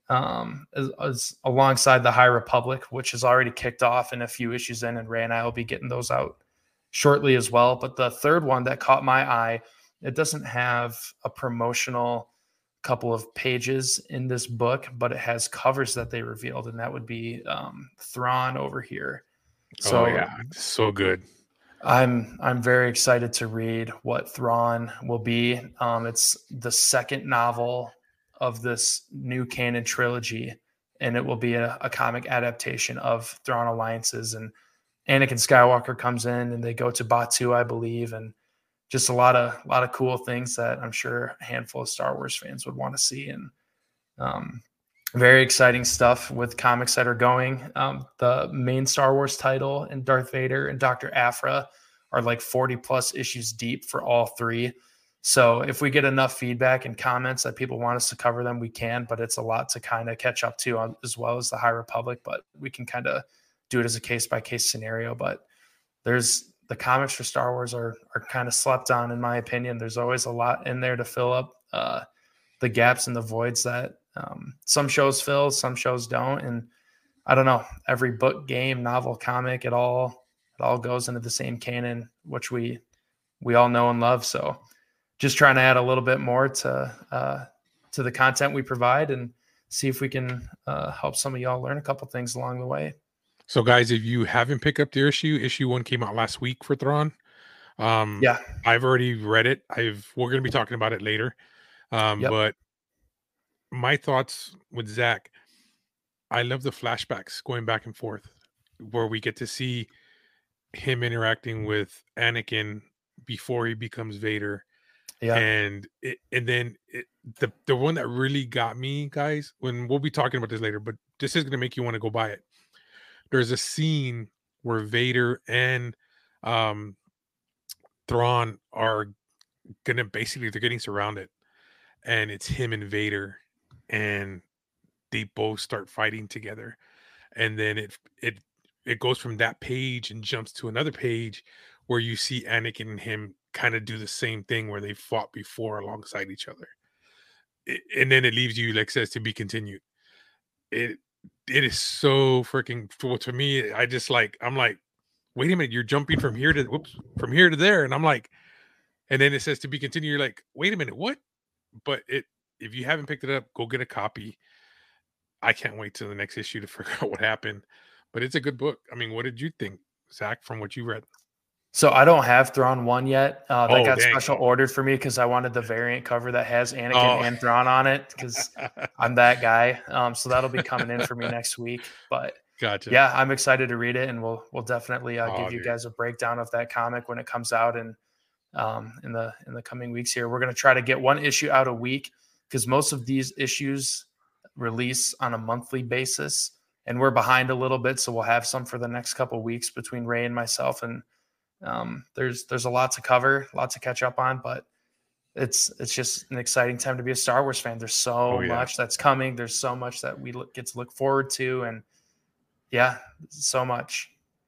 as alongside the High Republic, which has already kicked off and a few issues in, and Ray and I will be getting those out shortly as well. But the third one that caught my eye, it doesn't have a promotional couple of pages in this book, but it has covers that they revealed, and that would be Thrawn over here. So yeah, so good. I'm very excited to read what Thrawn will be. It's the second novel of this new canon trilogy, and it will be a comic adaptation of Thrawn Alliances, and Anakin Skywalker comes in and they go to Batuu, I believe, and just a lot of cool things that I'm sure a handful of Star Wars fans would want to see. And very exciting stuff with comics that are going. The main Star Wars title and Darth Vader and Dr. Aphra are like 40 plus issues deep for all three. So if we get enough feedback and comments that people want us to cover them, we can, but it's a lot to kind of catch up to as well as the High Republic, but we can kind of do it as a case by case scenario. But the comics for Star Wars are kind of slept on, in my opinion. There's always a lot in there to fill up the gaps and the voids that some shows fill, some shows don't. And I don't know, every book, game, novel, comic, it all goes into the same canon, which we all know and love. So just trying to add a little bit more to the content we provide and see if we can help some of y'all learn a couple things along the way. So, guys, if you haven't picked up the issue 1 came out last week for Thrawn. Yeah, I've already read it. We're going to be talking about it later. But my thoughts with Zach, I love the flashbacks going back and forth where we get to see him interacting with Anakin before he becomes Vader. Yeah. And then the one that really got me, guys, when we'll be talking about this later, but this is going to make you want to go buy it. There's a scene where Vader and Thrawn are they're getting surrounded, and it's him and Vader, and they both start fighting together, and then it goes from that page and jumps to another page where you see Anakin and him kind of do the same thing where they fought before alongside each other, and then it leaves you like says to be continued. It is so freaking cool to me. I'm like, wait a minute, you're jumping from here to there. And I'm like, and then it says to be continued. You're like, wait a minute, what? But if you haven't picked it up, go get a copy. I can't wait till the next issue to figure out what happened. But it's a good book. I mean, what did you think, Zach, from what you read? So I don't have Thrawn 1 yet. That got special ordered for me because I wanted the variant cover that has Anakin and Thrawn on it because I'm that guy. So that'll be coming in for me next week. But gotcha. Yeah, I'm excited to read it, and we'll definitely give you guys a breakdown of that comic when it comes out and in the coming weeks here. We're going to try to get one issue out a week because most of these issues release on a monthly basis, and we're behind a little bit. So we'll have some for the next couple of weeks between Ray and myself, and there's a lot to cover, a lot to catch up on, but it's just an exciting time to be a Star Wars fan. There's so much that's coming. There's so much that we get to look forward to, and yeah, so much.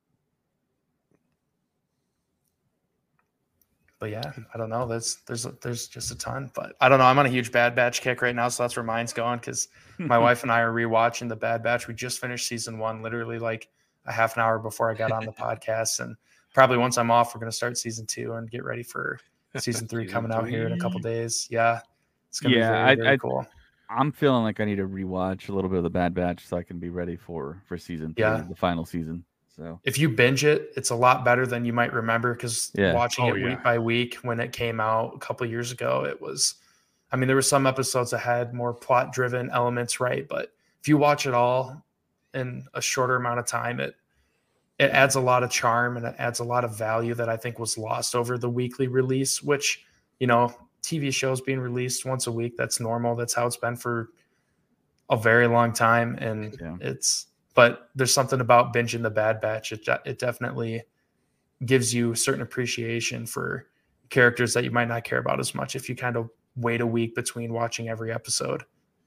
But yeah, I don't know. There's just a ton, but I don't know. I'm on a huge Bad Batch kick right now, so that's where mine's going because my wife and I are rewatching the Bad Batch. We just finished season 1, literally like a half an hour before I got on the podcast, and probably once I'm off, we're going to start season 2 and get ready for season 3 coming out here in a couple days. Yeah, it's going to be very, very cool. I'm feeling like I need to rewatch a little bit of the Bad Batch so I can be ready for season 3, the final season. So if you binge it, it's a lot better than you might remember because watching it week by week when it came out a couple of years ago, it was, I mean, there were some episodes that had more plot driven elements, right? But if you watch it all in a shorter amount of time, it adds a lot of charm and it adds a lot of value that I think was lost over the weekly release, which, you know, TV shows being released once a week, that's normal. That's how it's been for a very long time. And but there's something about binging the Bad Batch. It definitely gives you a certain appreciation for characters that you might not care about as much if you kind of wait a week between watching every episode.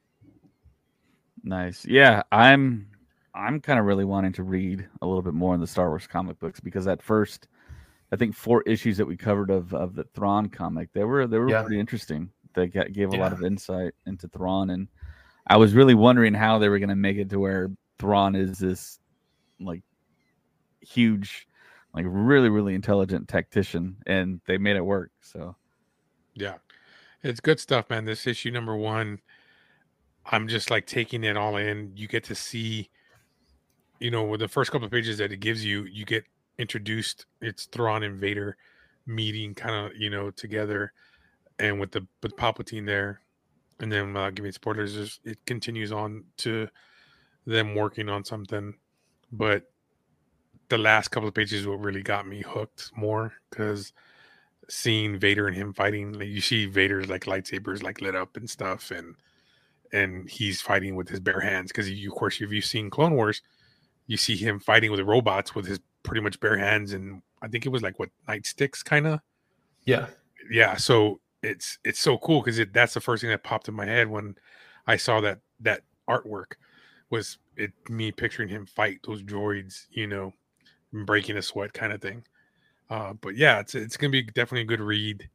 Nice. Yeah, I'm kind of really wanting to read a little bit more in the Star Wars comic books because at first, I think 4 issues that we covered of the Thrawn comic, they were pretty interesting. They gave a lot of insight into Thrawn, and I was really wondering how they were going to make it to where Thrawn is this like huge, like really, really intelligent tactician, and they made it work. So Yeah, it's good stuff, man. This issue number 1, I'm just like taking it all in. You get to see, with the first couple of pages that it gives you, you get introduced. It's Thrawn and Vader meeting kind of, together, and with Palpatine there. And then giving spoilers, it continues on to them working on something. But the last couple of pages what really got me hooked more, because seeing Vader and him fighting, like you see Vader's like lightsabers like lit up and stuff, and he's fighting with his bare hands, because of course if you've seen Clone Wars, you see him fighting with the robots with his pretty much bare hands, and I think it was like nightsticks kind of. Yeah. So it's so cool, because that's the first thing that popped in my head when I saw that artwork, was me picturing him fight those droids, breaking a sweat kind of thing. But yeah, it's gonna be definitely a good read.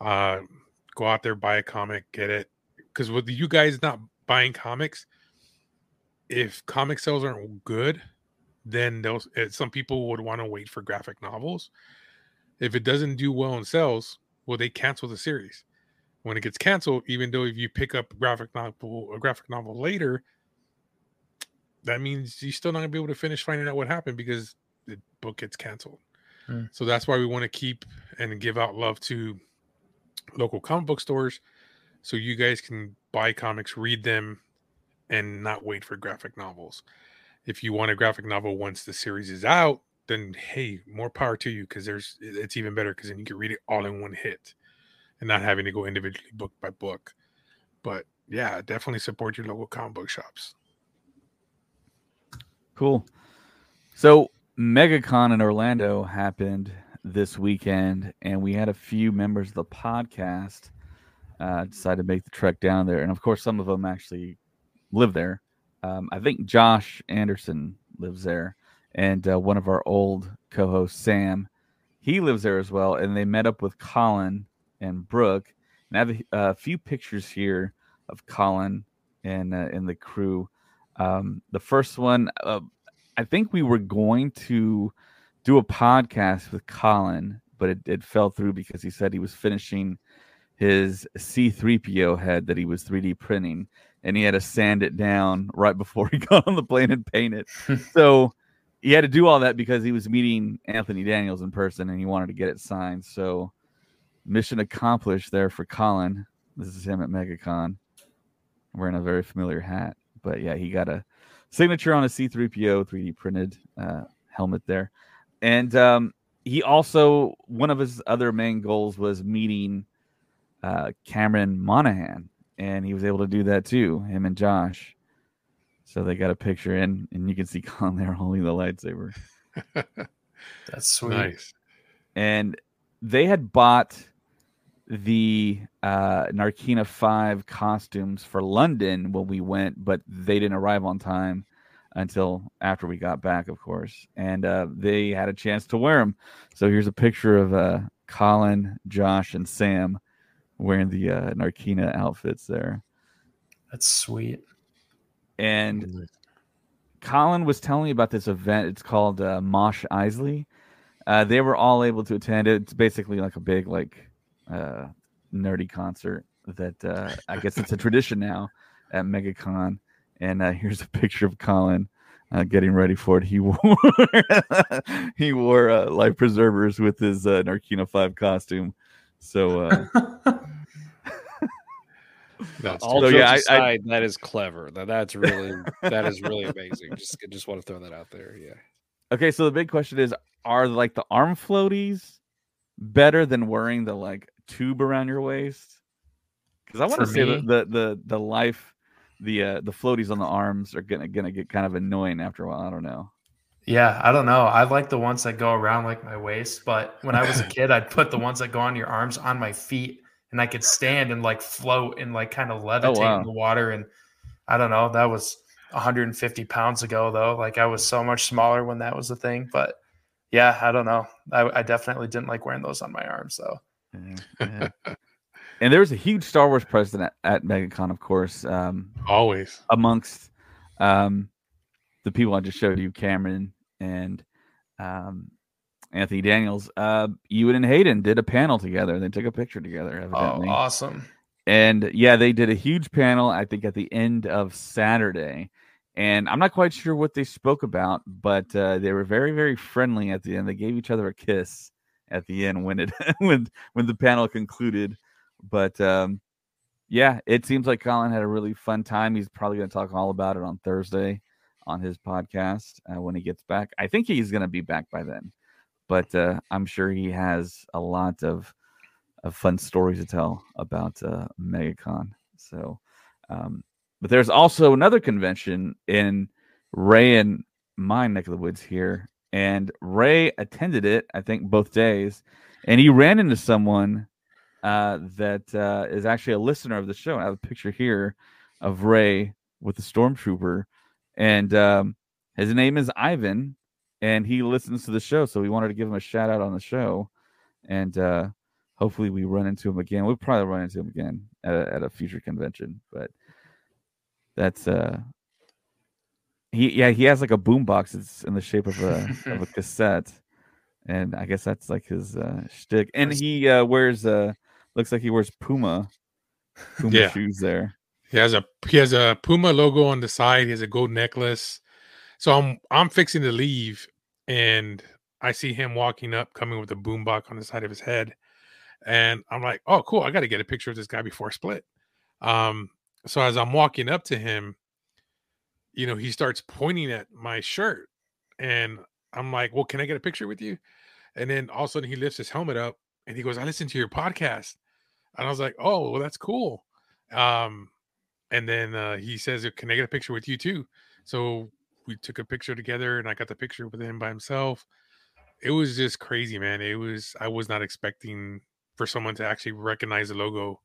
Go out there, buy a comic, get it, because with you guys not buying comics, if comic sales aren't good, then some people would want to wait for graphic novels. If it doesn't do well in sales, well, they cancel the series. When it gets canceled, even though if you pick up a graphic novel later, that means you're still not gonna be able to finish finding out what happened, because the book gets canceled. So that's why we want to keep and give out love to local comic book stores, so you guys can buy comics, read them, and not wait for graphic novels. If you want a graphic novel once the series is out, then hey, more power to you, because it's even better, because then you can read it all in one hit and not having to go individually book by book. But yeah, definitely support your local comic book shops. cool. So MegaCon in Orlando happened this weekend, and we had a few members of the podcast decide to make the trek down there. And of course, some of them actually live there. I think Josh Anderson lives there, and one of our old co-hosts, Sam, he lives there as well. And they met up with Colin and Brooke. And I have a few pictures here of Colin and the crew. The first one, I think we were going to do a podcast with Colin, but it fell through because he said he was finishing his C-3PO head that he was 3D printing, and he had to sand it down right before he got on the plane and paint it. So he had to do all that because he was meeting Anthony Daniels in person, and he wanted to get it signed. So mission accomplished there for Colin. This is him at MegaCon, wearing a very familiar hat. But yeah, he got a signature on a C-3PO 3D printed helmet there. And he also, one of his other main goals was meeting Cameron Monaghan, and he was able to do that too, him and Josh. So they got a picture in, and you can see Colin there holding the lightsaber. That's sweet. Nice. And they had bought the Narkina 5 costumes for London when we went, but they didn't arrive on time until after we got back, of course. And they had a chance to wear them. So here's a picture of Colin, Josh, and Sam wearing the Narkina outfits there. That's sweet. And Colin was telling me about this event. It's called Mosh Isley. They were all able to attend it. It's basically like a big, nerdy concert that I guess it's a tradition now at MegaCon. And here's a picture of Colin getting ready for it. He wore life preservers with his Narkina 5 costume. So That's all so, jokes yeah, aside, that is clever. That is really amazing. Just want to throw that out there. Yeah. okay, so the big question is, are the arm floaties better than wearing the tube around your waist? Because I want to say that the life, the floaties on the arms are gonna get kind of annoying after a while. I don't know. Yeah, I don't know. I like the ones that go around my waist, but when I was a kid, I'd put the ones that go on your arms on my feet, and I could stand and float and kind of levitate in the water. And I don't know, that was 150 pounds ago though. I was so much smaller when that was a thing. But yeah, I don't know. I definitely didn't like wearing those on my arms though. Yeah. And there was a huge Star Wars presence at MegaCon, of course. Always amongst the people I just showed you, Cameron and Anthony Daniels. Ewan and Hayden did a panel together. They took a picture together, evidently. Oh, awesome. And yeah, they did a huge panel, I think, at the end of Saturday. And I'm not quite sure what they spoke about, but they were very, very friendly at the end. They gave each other a kiss at the end when it when the panel concluded. But yeah, it seems like Colin had a really fun time. He's probably going to talk all about it on Thursday on his podcast when he gets back. I think he's going to be back by then, but I'm sure he has a lot of fun stories to tell about MegaCon. So, but there's also another convention in Ray and my neck of the woods here, and Ray attended it, I think, both days, and he ran into someone that is actually a listener of the show. I have a picture here of Ray with the Stormtrooper, and his name is Ivan, and he listens to the show, so we wanted to give him a shout out on the show, and hopefully we run into him again. We'll probably run into him again at a future convention, but that's he has like a boombox. It's in the shape of a cassette, and I guess that's like his shtick. And he wears looks like he wears Puma shoes there. He has a Puma logo on the side. He has a gold necklace. So I'm fixing to leave, and I see him walking up, coming with a boombox on the side of his head, and I'm like, "Oh, cool! I got to get a picture of this guy before Split." So as I'm walking up to him, he starts pointing at my shirt, and I'm like, "Well, can I get a picture with you?" And then all of a sudden, he lifts his helmet up, and he goes, "I listened to your podcast," and I was like, "Oh, well, that's cool." And then he says, "Can I get a picture with you too?" So we took a picture together, and I got the picture with him by himself. It was just crazy, man. I was not expecting for someone to actually recognize the logo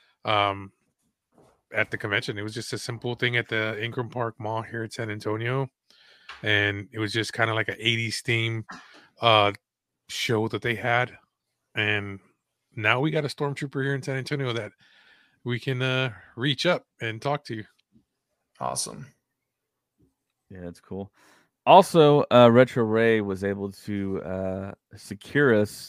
at the convention. It was just a simple thing at the Ingram Park Mall here in San Antonio, and it was just kind of like an 80s theme show that they had. And now we got a Stormtrooper here in San Antonio that we can reach up and talk to. Awesome. Yeah, that's cool. Also, Retro Ray was able to secure us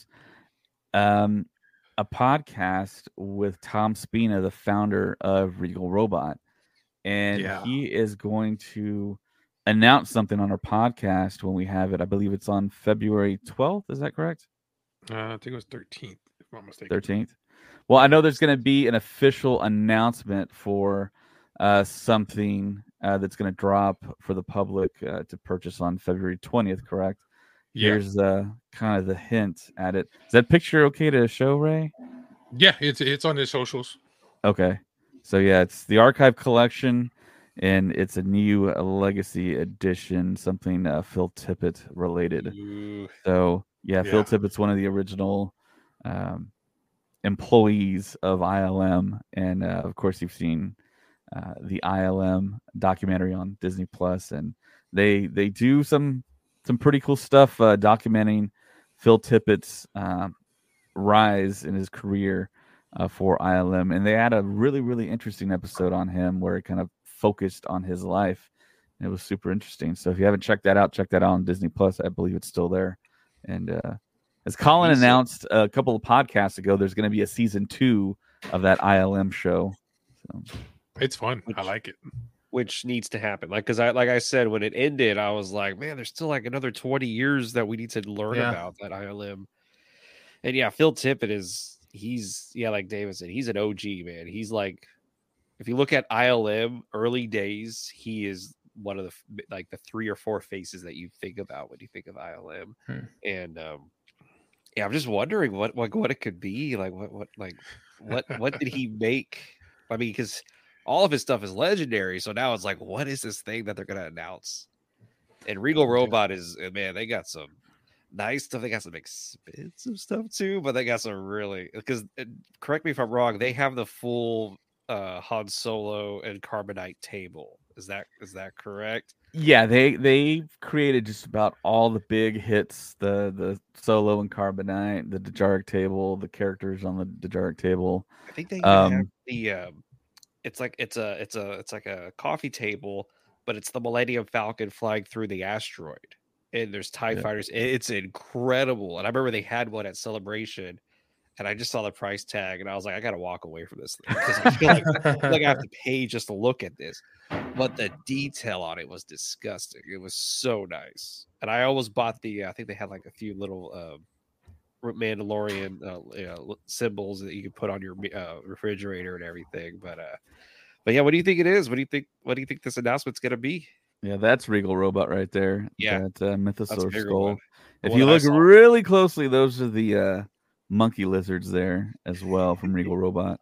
a podcast with Tom Spina, the founder of Regal Robot. And he is going to announce something on our podcast when we have it. I believe it's on February 12th. Is that correct? I think it was 13th, if I'm not mistaken. 13th. Well, I know there's going to be an official announcement for something that's going to drop for the public to purchase on February 20th, correct? Yeah. Here's kind of the hint at it. Is that picture okay to show, Ray? Yeah, it's on his socials. Okay. So, yeah, it's the Archive Collection, and it's a new Legacy edition, something Phil Tippett related. Ooh. So, yeah, Phil Tippett's one of the original employees of ILM, and of course you've seen the ILM documentary on Disney Plus, and they do some pretty cool stuff documenting Phil Tippett's rise in his career for ILM, and they had a really, really interesting episode on him where it kind of focused on his life. It was super interesting. So if you haven't checked that out on Disney Plus. I believe it's still there. And as Colin announced a couple of podcasts ago, there's going to be a season 2 of that ILM show. So it's fun. I like it. Which needs to happen. Like I said, when it ended, I was like, man, there's still like another 20 years that we need to learn about that ILM. And yeah, Phil Tippett he's like David said, he's an OG, man. He's like, if you look at ILM early days, he is one of the 3 or 4 faces that you think about when you think of ILM. And I'm just wondering what it could be. Like what did he make? I mean, because all of his stuff is legendary. So now it's like, what is this thing that they're going to announce? And Regal Robot man, they got some nice stuff. They got some expensive stuff too, but they got some really, because correct me if I'm wrong, they have the full Han Solo and Carbonite table. Is that correct? Yeah, they created just about all the big hits, the Solo and Carbonite, the Dejarik table, the characters on the Dejarik table. I think they even have the it's like a coffee table, but it's the Millennium Falcon flying through the asteroid. And there's TIE fighters. It's incredible. And I remember they had one at Celebration, and I just saw the price tag, and I was like, I gotta walk away from this thing because I feel like I have to pay just to look at this. But the detail on it was disgusting. It was so nice, and I almost bought the. I think they had like a few little Mandalorian symbols that you could put on your refrigerator and everything. But yeah, what do you think it is? What do you think this announcement's gonna be? Yeah, that's Regal Robot right there. Yeah, that Mythosaur skull. One. If you look really closely, those are the monkey lizards there as well from Regal Robot.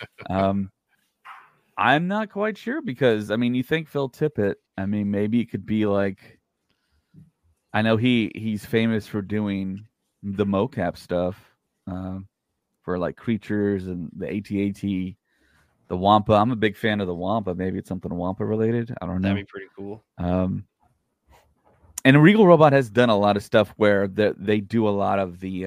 I'm not quite sure because I mean, you think Phil Tippett. I mean, maybe it could be like. I know he's famous for doing the mocap stuff for like creatures and the AT-AT. The Wampa, I'm a big fan of the Wampa. Maybe it's something Wampa related. I don't know. That'd be pretty cool. And Regal Robot has done a lot of stuff where they do a lot of the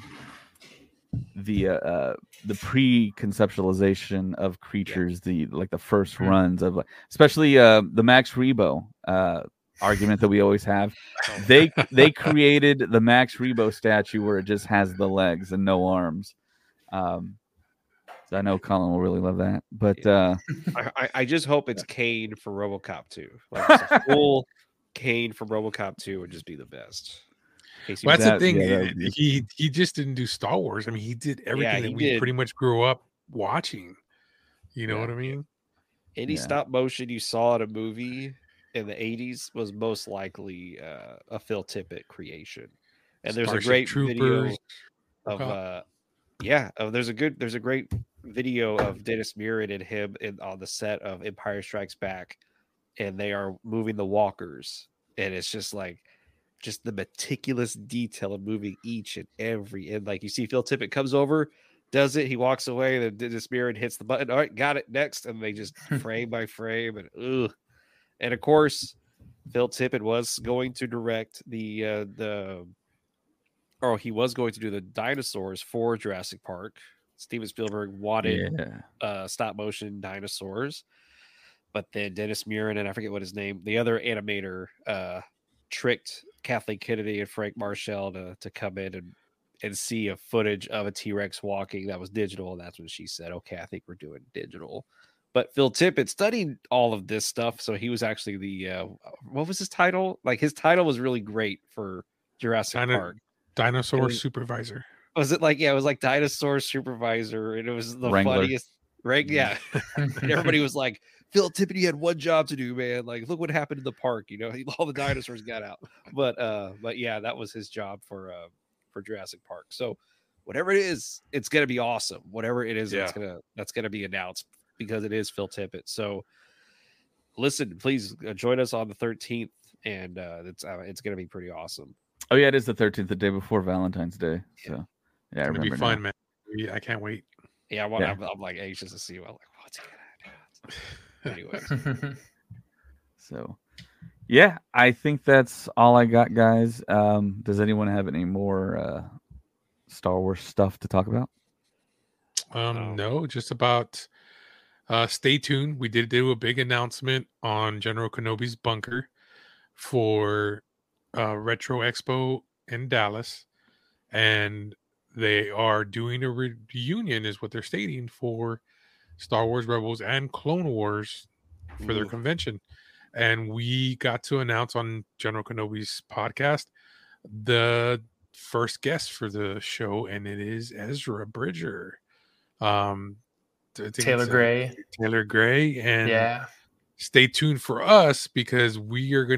pre-conceptualization of creatures, the first runs of, especially the Max Rebo argument that we always have. They created the Max Rebo statue where it just has the legs and no arms. So I know Colin will really love that, but I just hope it's Kane for RoboCop 2. Like it's a full Kane from RoboCop 2 would just be the best. Well, that's the thing. He just didn't do Star Wars. I mean, he did everything that we pretty much grew up watching. You know what I mean? Any stop motion you saw in a movie in the 80s was most likely a Phil Tippett creation. And there's a great video of there's a great video of Dennis Muren and him on the set of Empire Strikes Back, and they are moving the walkers, and it's just the meticulous detail of moving each and every, and like you see Phil Tippett comes over, does it, he walks away, then Dennis Muren hits the button, all right, got it, next, and they just frame by frame, and of course Phil Tippett was going to direct he was going to do the dinosaurs for Jurassic Park. Steven Spielberg wanted stop motion dinosaurs, but then Dennis Muren and I forget what his name, the other animator, tricked Kathleen Kennedy and Frank Marshall to come in and see a footage of a T-Rex walking that was digital. And that's when she said, okay, I think we're doing digital. But Phil Tippett studied all of this stuff. So he was actually the, what was his title? Like his title was really great for Jurassic Park. Dinosaur supervisor. Was it like, it was like dinosaur supervisor. And it was the Wrangler. funniest. Right? Yeah. And everybody was like, Phil Tippett, you had one job to do, man. Like, look what happened in the park. You know, all the dinosaurs got out. But yeah, that was his job for Jurassic Park. So whatever it is, it's gonna be awesome. Whatever it is, that's gonna be announced because it is Phil Tippett. So listen, please join us on the 13th, and it's gonna be pretty awesome. Oh yeah, it is the 13th, the day before Valentine's Day. So yeah, it's gonna be fun, man. I can't wait. Yeah, I'm like anxious to see what's gonna happen. Anyway, so yeah, I think that's all I got, guys. Does anyone have any more Star Wars stuff to talk about? No, just about stay tuned. We did do a big announcement on General Kenobi's bunker for Retro Expo in Dallas, and they are doing a reunion, is what they're stating, for Star Wars Rebels and Clone Wars for their convention. And we got to announce on General Kenobi's podcast the first guest for the show, and it is Ezra Bridger. Taylor Gray. And stay tuned for us because we are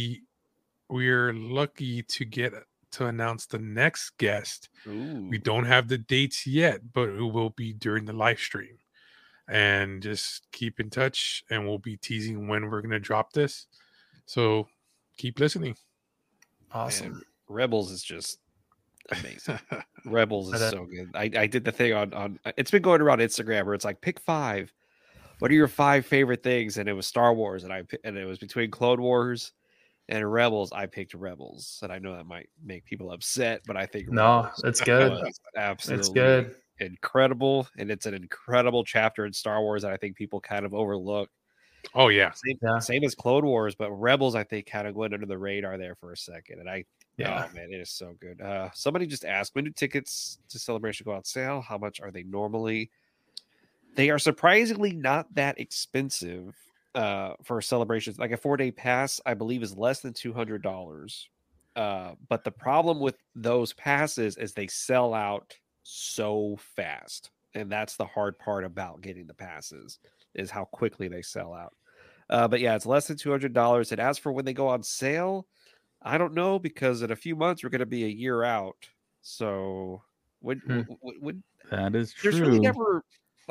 lucky to get to announce the next guest. We don't have the dates yet, but it will be during the live stream. And just keep in touch, and we'll be teasing when we're going to drop this. So keep listening. Awesome. Man, Rebels is just amazing. Rebels is so good. I did the thing on it's been going around Instagram where it's like, pick 5. What are your 5 favorite things? And it was Star Wars, and it was between Clone Wars And Rebels, I picked Rebels, and I know that might make people upset, but I think No, Rebels it's good. was absolutely It's good. incredible, and it's an incredible chapter in Star Wars that I think people kind of overlook. Oh yeah. Same as Clone Wars, but Rebels I think kind of went under the radar there for a second, and Yeah. oh man, it is so good. Somebody just asked, when do tickets to Celebration go on sale? How much are they normally? They are surprisingly not that expensive for celebrations. Like a 4-day pass, I believe, is less than $200. But the problem with those passes is they sell out so fast, and that's the hard part about getting the passes is how quickly they sell out. But yeah, it's less than $200. And as for when they go on sale, I don't know, because in a few months we're going to be a year out. So when That is true. there's really never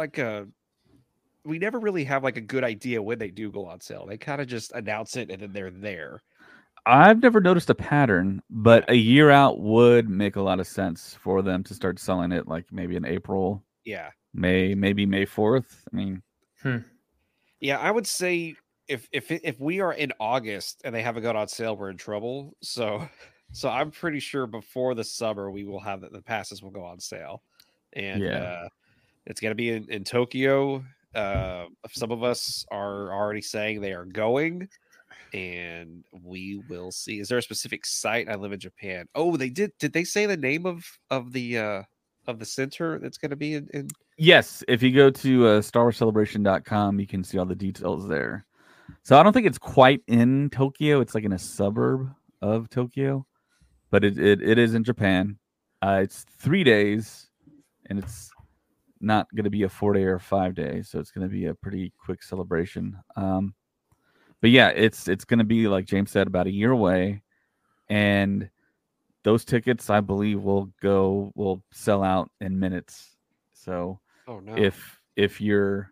we never really have like a good idea when they do go on sale. They kind of just announce it and then they're there. I've never noticed a pattern, but a year out would make a lot of sense for them to start selling it, like maybe in April, Yeah. maybe May 4th. I mean, Yeah, I would say if we are in August and they haven't gone on sale, we're in trouble. So I'm pretty sure before the summer we will have the passes will go on sale, and it's going to be in Tokyo. Some of us are already saying they are going, and we will see. Is there a specific site? I live in Japan. Oh, they did. Did they say the name of the center that's going to be in? yes, if you go to StarWarsCelebration.com, you can see all the details there. So I don't think it's quite in Tokyo. It's like in a suburb of Tokyo, but it is in Japan. It's 3 days, and it's not going to be a 4-day or a 5-day, so it's going to be a pretty quick celebration. But yeah, it's going to be, like James said, about a year away, and those tickets, I believe, will sell out in minutes. So if you're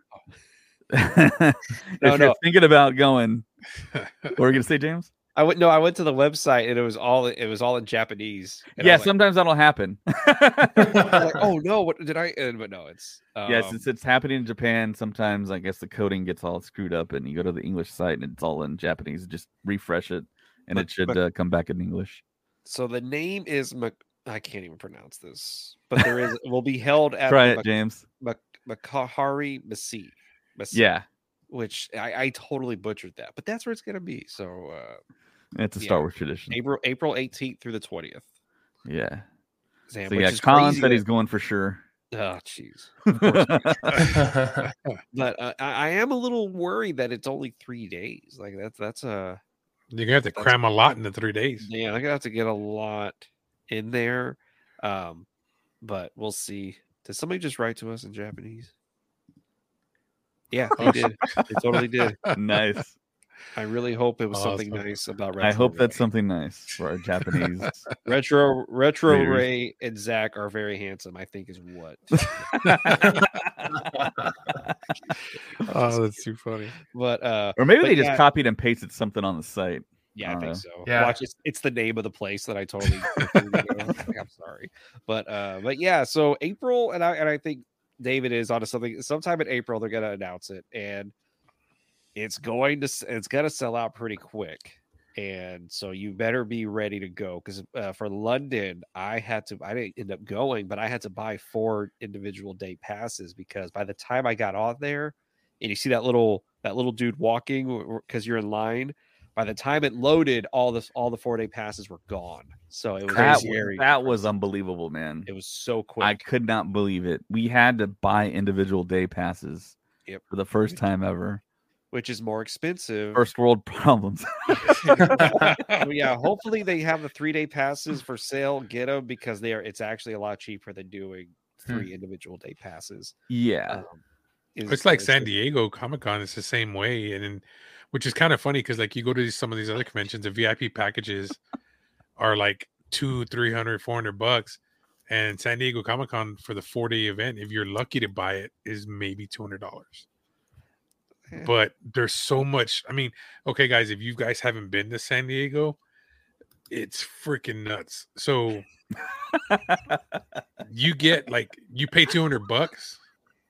you're thinking about going, what were you going to say, James? I went to the website and it was all in Japanese. Yeah, sometimes that'll happen. Like, oh no, what did I? But no, it's yes, it's happening in Japan. Sometimes I guess the coding gets all screwed up, and you go to the English site and it's all in Japanese. Just refresh it, and it should come back in English. So the name is I can't even pronounce this, but will be held at try it, James. Makahari Masi. Yeah, which I totally butchered that, but that's where it's gonna be. So it's a Star Wars tradition. April 18th through the 20th. Yeah. Sam, so yeah, Colin said he's going for sure. Oh, jeez. But I am a little worried that it's only 3 days. Like that's a you're gonna have to cram a lot into 3 days. Yeah, I'm gonna have to get a lot in there. But we'll see. Did somebody just write to us in Japanese? Yeah, they did. They totally did. Nice. I really hope it was something nice about Retro I hope Ray. that's something nice for our Japanese. Retro Ray and Zach are very handsome, I think is what. Oh, that's too funny. But or maybe they just copied and pasted something on the site. Yeah, I think so. Yeah. Watch, it's the name of the place that I totally I'm sorry. But yeah, so April and I think David is onto something. Sometime in April they're gonna announce it, and it's gonna sell out pretty quick. And so you better be ready to go, because for London, I didn't end up going, but I had to buy 4 individual day passes, because by the time I got on there and you see that little dude walking because you're in line, by the time it loaded, all the 4-day passes were gone. So it was that was unbelievable, man. It was so quick. I could not believe it. We had to buy individual day passes for the first time ever. Which is more expensive. First world problems. Yeah, hopefully they have the 3-day passes for sale. Get them, because it's actually a lot cheaper than doing 3 individual day passes. Yeah, it's like San Diego Comic-Con. It's the same way, and which is kind of funny, because like you go to some of these other conventions, the VIP packages are like $200, $300, $400, and San Diego Comic-Con for the 4-day event, if you're lucky to buy it, is maybe $200. But there's so much. I mean, okay, guys, if you guys haven't been to San Diego, it's freaking nuts. So you get you pay $200,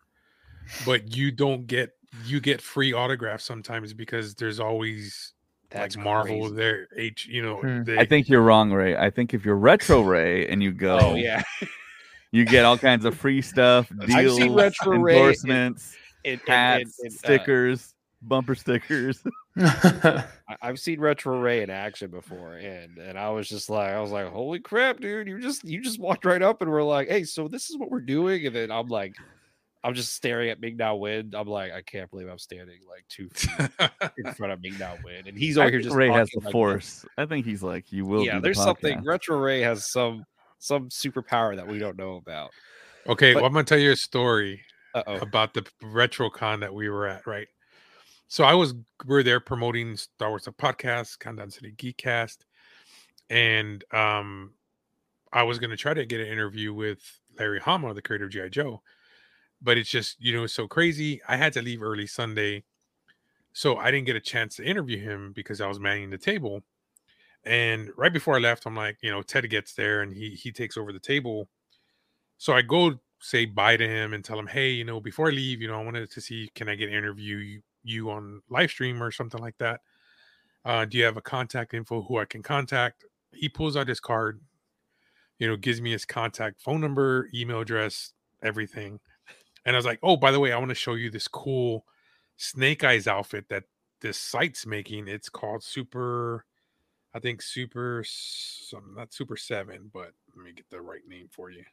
but you get free autographs sometimes, because there's always That's like Marvel, crazy. their they, I think you're wrong, Ray. I think if you're Retro Ray and you go, Oh yeah, you get all kinds of free stuff, I've seen deals, Retro Ray endorsements, and hats, stickers, bumper stickers. I've seen Retro Ray in action before, and I was like, holy crap, dude! You just walked right up and were like, hey, so this is what we're doing, and then I'm just staring at Ming Na Wen. I'm like, I can't believe I'm standing like 2 feet in front of Ming Na Wen, and he's over I here think just Ray has talking the like force. I think he's like, you will. yeah, do the there's something. podcast. Retro Ray has some superpower that we don't know about. okay, But- well, I'm gonna tell you a story Uh-oh. about the RetroCon that we were at, right? So we're there promoting Star Wars the podcast, Countdown City Geekcast, and I was gonna try to get an interview with Larry Hama, the creator of G.I. Joe, but it's just it's so crazy. I had to leave early Sunday, so I didn't get a chance to interview him because I was manning the table. And right before I left, I'm like, Ted gets there and he takes over the table. So I go say bye to him and tell him, hey, before I leave, I wanted to see, can I get an interview you on live stream or something like that? Do you have a contact info who I can contact? He pulls out his card, gives me his contact phone number, email address, everything. And I was like, oh, by the way, I want to show you this cool Snake Eyes outfit that this site's making. It's called not Super 7, but let me get the right name for you.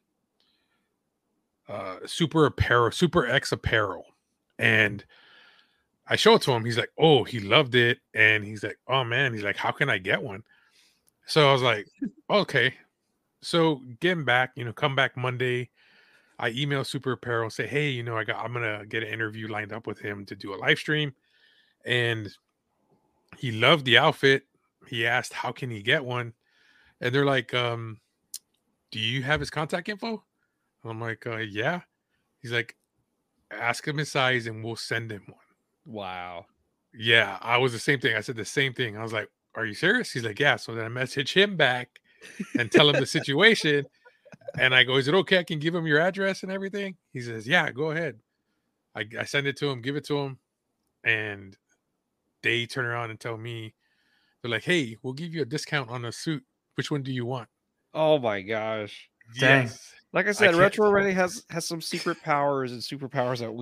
Super X Apparel. And I show it to him. He's like, oh, he loved it. And he's like, oh man, he's like, how can I get one? So I was like, okay. So getting back, come back Monday. I email Super Apparel, say, hey, I'm gonna get an interview lined up with him to do a live stream. And he loved the outfit. He asked, how can he get one? And they're like, do you have his contact info? I'm like, yeah. He's like, ask him his size and we'll send him one. Wow. Yeah, I was the same thing. I said the same thing. I was like, are you serious? He's like, yeah. So then I message him back and tell him the situation. And I go, is it okay? I can give him your address and everything? He says, yeah, go ahead. I send it to him, give it to him. And they turn around and tell me, they're like, hey, we'll give you a discount on a suit. Which one do you want? Oh my gosh. Dang. Yes. Like I said, can't- Retro Ray has some secret powers and superpowers that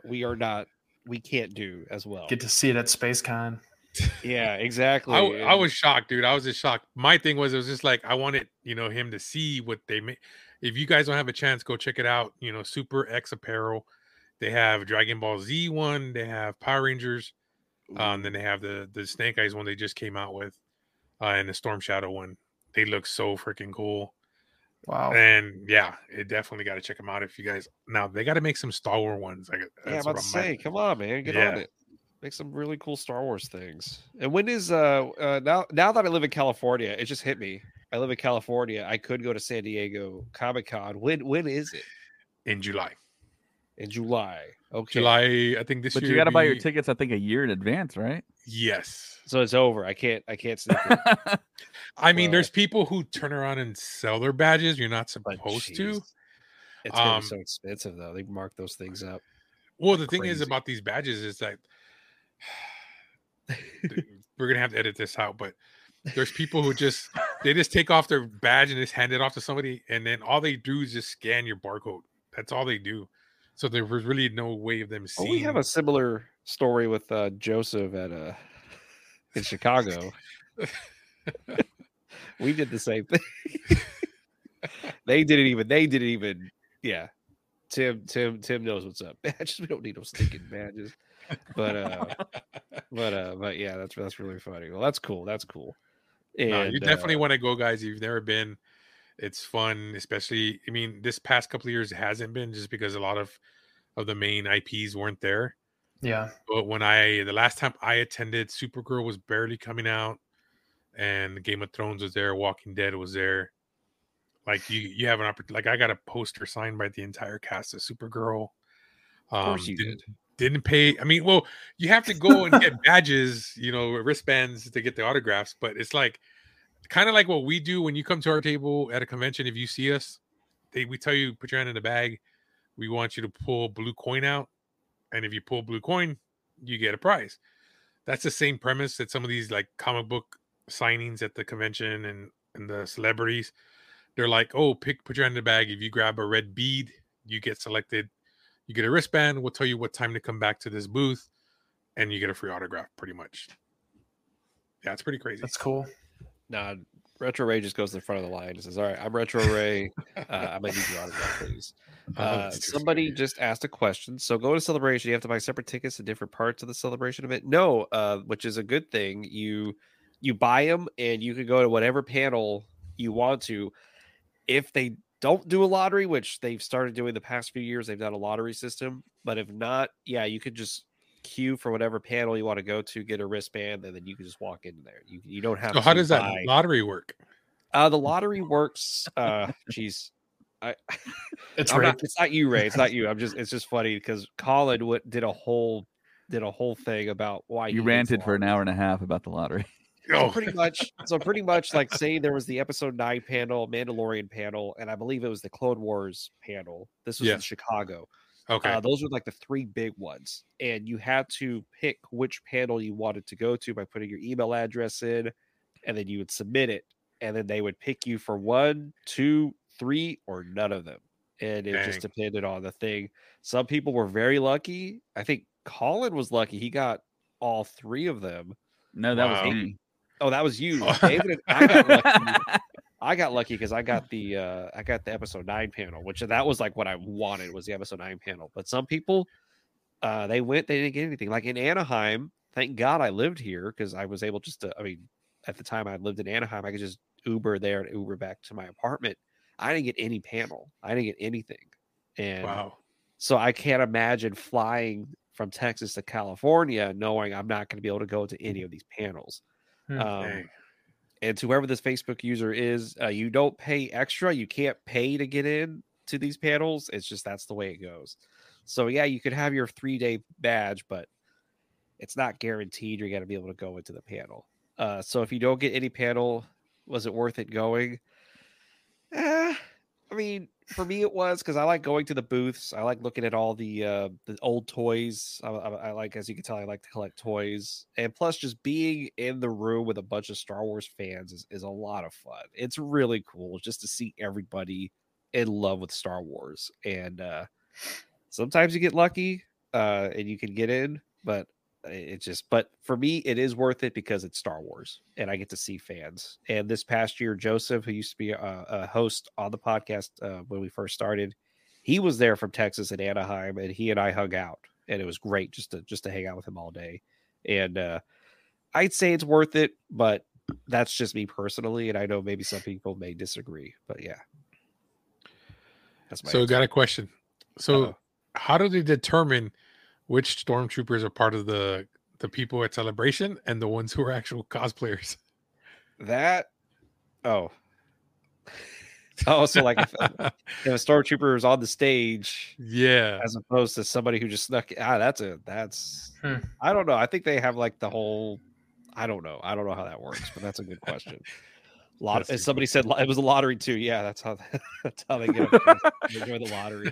we can't do as well. Get to see it at SpaceCon. Yeah, exactly. I was shocked, dude. I was just shocked. My thing was, it was just like, I wanted, him to see what they make. If you guys don't have a chance, go check it out. Super X Apparel. They have Dragon Ball Z one. They have Power Rangers. Then they have the Snake Eyes one they just came out with, and the Storm Shadow one. They look so freaking cool. Wow. And yeah, it definitely got to check them out. If you guys now, they got to make some Star Wars ones. Yeah, I'm That's about what to I'm say, come on, man, get Yeah. on it. Make some really cool Star Wars things. And when is now that I live in California, it just hit me. I live in California. I could go to San Diego Comic-Con. When is it? in July. In July. Okay. July, I think this But year. you got to buy your be- tickets, I think, a year in advance, right? Yes. So it's over. I can't sneak it. I mean, Well- there's people who turn around and sell their badges. You're not But supposed to. jeez, it's gonna Um, be so expensive though. They mark those things up. Well, the thing is Crazy. about these badges is that we're gonna have to edit this out, but there's people who just take off their badge and just hand it off to somebody, and then all they do is just scan your barcode. That's all they do. So there was really no way of them Well, seeing. we have a similar story with Joseph at in Chicago. We did the same thing. They didn't even. Yeah, Tim knows what's up. Badges, we don't need no stinking badges. But yeah, that's really funny. Well, that's cool. That's cool. And No, you definitely want to go, guys. If you've never been, it's fun. Especially, I mean, this past couple of years it hasn't been just because a lot of the main IPs weren't there. Yeah. But the last time I attended, Supergirl was barely coming out, and Game of Thrones was there, Walking Dead was there. Like you have an opportunity. Like I got a poster signed by the entire cast of Supergirl. Of course you did. Didn't pay. I mean, well, you have to go and get badges, wristbands to get the autographs. But it's like kind of like what we do when you come to our table at a convention. If you see us, we tell you put your hand in the bag. We want you to pull blue coin out, and if you pull blue coin, you get a prize. that's the same premise that some of these like comic book signings at the convention and the celebrities, they're like, oh, put your hand in the bag. If you grab a red bead, you get selected. You get a wristband. We'll tell you what time to come back to this booth, and you get a free autograph, pretty much. Yeah, it's pretty crazy. That's cool. Nah, Retro Ray just goes to the front of the line and says, all right, I'm Retro Ray. I'm going to need your autograph, please. Somebody just asked a question. So go to Celebration. You have to buy separate tickets to different parts of the Celebration event? No, which is a good thing. You buy them and you can go to whatever panel you want to. If they don't do a lottery, which they've started doing the past few years, they've done a lottery system. But if not, yeah, you could just queue for whatever panel you want to go to, get a wristband, and then you can just walk in there. You don't have so to. How does that lottery work? The lottery works. Geez, It's not you, Ray. It's not you. It's just funny because Colin did a whole thing about why you ranted for an hour and a half about the lottery. So pretty much, like, say there was the episode 9 panel, Mandalorian panel, and I believe it was the Clone Wars panel. This was in Chicago. Okay. Those were like the 3 big ones, and you had to pick which panel you wanted to go to by putting your email address in, and then you would submit it, and then they would pick you for 1, 2, 3, or none of them, and it just depended on the thing. Some people were very lucky. I think Colin was lucky; he got all 3 of them. No, that was me. Oh, that was you, David. I got lucky. I got lucky because I got the episode 9 panel, which that was like what I wanted, was the episode 9 panel. But some people, they didn't get anything. Like in Anaheim, thank God I lived here because I was able at the time I lived in Anaheim, I could just Uber there and Uber back to my apartment. I didn't get any panel. I didn't get anything. And wow. So I can't imagine flying from Texas to California knowing I'm not going to be able to go to any of these panels. And to whoever this Facebook user is, you don't pay extra. You can't pay to get in to these panels. It's just that's the way it goes. So yeah, you could have your 3-day badge, but it's not guaranteed you're going to be able to go into the panel. So if you don't get any panel, was it worth it going? I mean, for me it was, because I like going to the booths. I like looking at all the old toys. I like, as you can tell, I like to collect toys. And plus, just being in the room with a bunch of Star Wars fans is a lot of fun. It's really cool just to see everybody in love with Star Wars. And sometimes you get lucky and you can get in, but but for me, it is worth it because it's Star Wars and I get to see fans. And this past year, Joseph, who used to be a host on the podcast when we first started, he was there from Texas and Anaheim, and he and I hung out, and it was great just to hang out with him all day. And I'd say it's worth it, but that's just me personally. And I know maybe some people may disagree, but yeah. That's my answer. Got a question. So how do they determine which stormtroopers are part of the people at Celebration and the ones who are actual cosplayers? So like if a stormtrooper is on the stage, yeah, as opposed to somebody who just snuck. That's I don't know. I think they have like the whole. I don't know how that works, but that's a good question. Somebody said it was a lottery too. Yeah, that's how they get enjoy the lottery.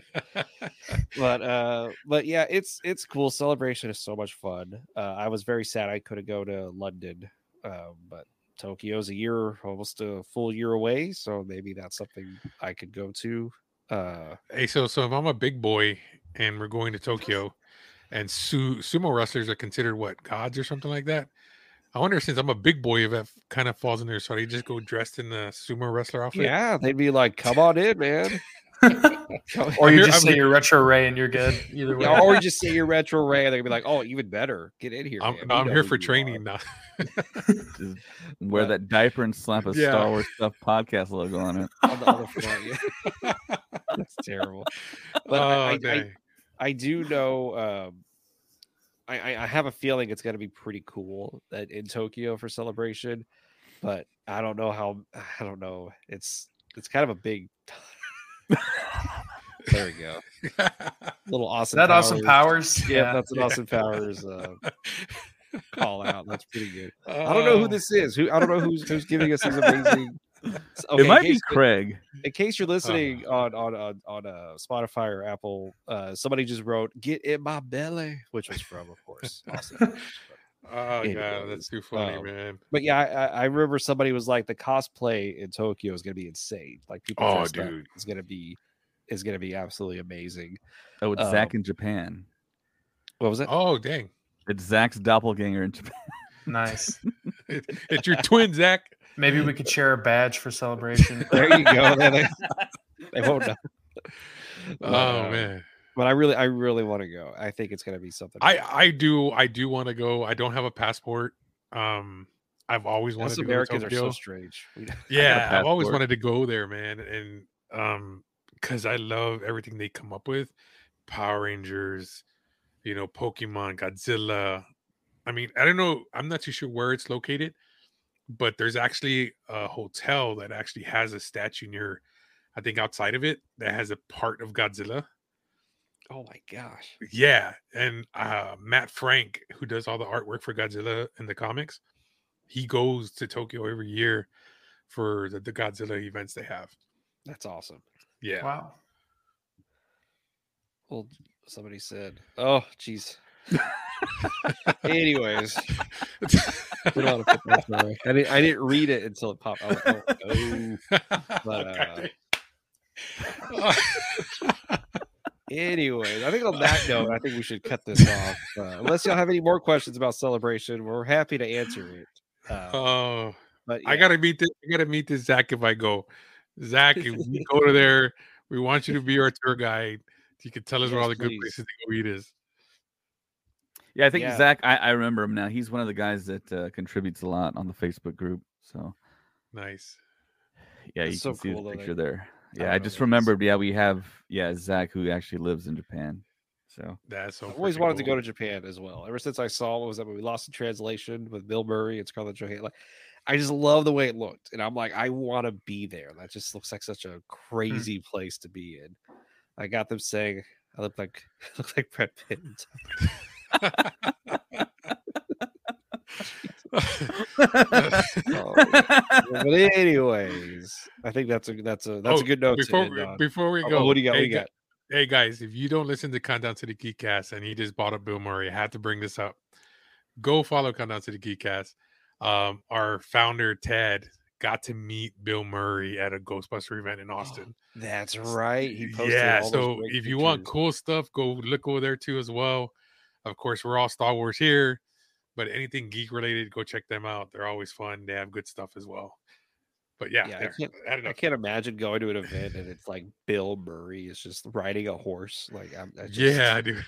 But yeah, it's cool. Celebration is so much fun. I was very sad I couldn't go to London, but Tokyo's almost a full year away, so maybe that's something I could go to. Hey, so if I'm a big boy and we're going to Tokyo, and sumo wrestlers are considered what, gods or something like that? I wonder, since I'm a big boy, if that kind of falls in there. So I just go dressed in the sumo wrestler outfit. Yeah, they'd be like, "Come on in, man." Or you just say you're Retro Ray and you're good. Either way. Yeah, or you just say you're Retro Ray, and they're gonna be like, "Oh, even better. Get in here." I'm here for training now. Just wear that diaper and slap a Star Wars Stuff podcast logo on it. On the other front, yeah. That's terrible. But I do know. I have a feeling it's going to be pretty cool that in Tokyo for Celebration, but I don't know how. I don't know. It's kind of a big. There we go. Little Austin. That Powers. Austin Powers. Yeah, that's an Austin Powers call out. That's pretty good. I don't know who this is. I don't know who's giving us these amazing. Okay, it might be Craig. In case you're listening on Spotify or Apple, somebody just wrote "Get in my belly," which was from, of course, Austin. Oh god, Anyways, that's too funny, man. But yeah, I remember somebody was like, the cosplay in Tokyo is going to be insane. Like people Oh, dressed up dude. is going to be absolutely amazing. Oh, it's Zach in Japan. What was it? Oh, dang. It's Zach's doppelganger in Japan. Nice. It's your twin, Zach. Maybe we could share a badge for celebration. There you go. They won't know. Oh man. But I really want to go. I think it's going to be something. I do want to go. I don't have a passport. I've always wanted Us to Americans go are to so Tokyo. strange. Yeah, I've always passport. wanted to go there, man, and because I love everything they come up with, Power Rangers, Pokemon, Godzilla. I mean, I don't know. I'm not too sure where it's located, but there's actually a hotel that actually has a statue near, I think outside of it, that has a part of Godzilla. Oh my gosh. Yeah, and Matt Frank, who does all the artwork for Godzilla in the comics, he goes to Tokyo every year for the Godzilla events they have. That's awesome. Yeah. Wow. Well, somebody said, "Oh, geez." Anyways, we don't want to put that away. I didn't read it until it popped. I was like, oh. But, anyways, I think on that note, I think we should cut this off. Unless y'all have any more questions about Celebration, we're happy to answer it. But I gotta meet this Zach if I go. Zach, if we go to there, we want you to be our tour guide. You can tell us where all the good places to go eat is. Yeah, I think Zach, I remember him now. He's one of the guys that contributes a lot on the Facebook group. So nice. Yeah, That's you so can see cool, the though, picture that- there. I Yeah, I don't know just what it is. remembered. Yeah, we have Zach who actually lives in Japan. So That's so I've always freaking wanted to cool. go to Japan as well. Ever since I saw what was that movie, Lost in Translation with Bill Murray and Scarlett Johansson. Like, I just love the way it looked, and I'm like, I want to be there. That just looks like such a crazy place to be in. I got them saying I look like Brad Pitt. But anyways, I think that's a good note. Before to end on. before we Oh, go, what do you got? Hey, What do you got? Hey guys, if you don't listen to Countdown to the Geekcast and he just bought up Bill Murray, I had to bring this up. Go follow Countdown to the Geekcast. Our founder Ted got to meet Bill Murray at a Ghostbuster event in Austin. That's right. He posted Yeah, all those so great if you want pictures. cool stuff, go look over there too as well. Of course, we're all Star Wars here, but anything geek related, go check them out. They're always fun. They have good stuff as well. But yeah, Yeah, there. I can't imagine going to an event and it's like Bill Murray is just riding a horse. Like, Yeah, dude.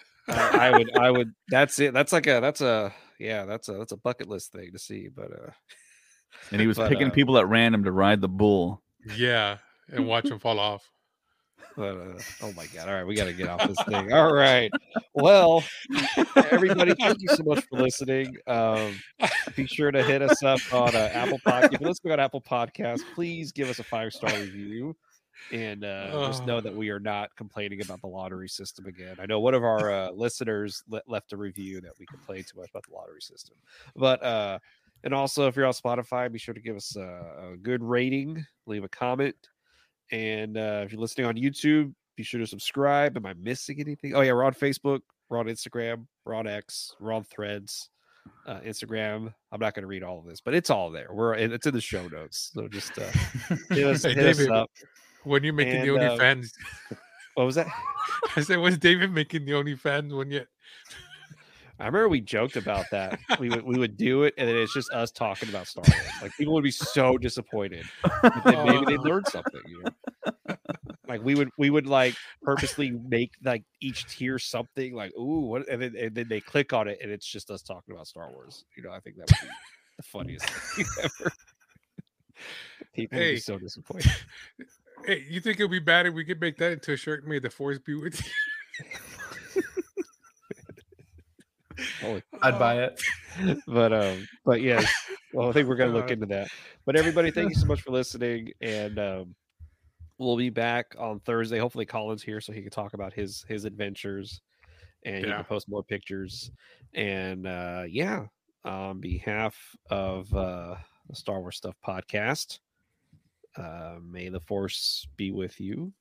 I would. That's it. That's a bucket list thing to see. But and he was But, picking people at random to ride the bull. Yeah, and watch them fall off. But oh my god! All right, we got to get off this thing. All right. Well, everybody, thank you so much for listening. Be sure to hit us up on Apple Podcast. Let's go on Apple Podcasts. Please give us a 5-star review, and just know that we are not complaining about the lottery system again. I know one of our listeners left a review that we complained too much about the lottery system, but and also if you're on Spotify, be sure to give us a good rating, leave a comment. And if you're listening on YouTube, be sure to subscribe. Am I missing anything? Oh, yeah, we're on Facebook. We're on Instagram. We're on X. We're on Threads. Instagram. I'm not going to read all of this, but it's all there. It's in the show notes. So just hit us David, up. When you're making the And, OnlyFans, what was that? I said, was David making the OnlyFans one yet? I remember we joked about that. We would do it, and then it's just us talking about Star Wars. Like people would be so disappointed. But then maybe they learned something. You know? Like we would like purposely make like each tier something like ooh what, and then they click on it, and it's just us talking about Star Wars. You know, I think that would be the funniest thing ever. People would be so disappointed. Hey, you think it would be bad if we could make that into a shirt? May the force be with you. I'd buy it. But yeah, well, I think we're gonna look into that. But everybody, thank you so much for listening, and we'll be back on Thursday. Hopefully, Colin's here so he can talk about his adventures, and he can post more pictures. And on behalf of the Star Wars Stuff podcast, may the Force be with you.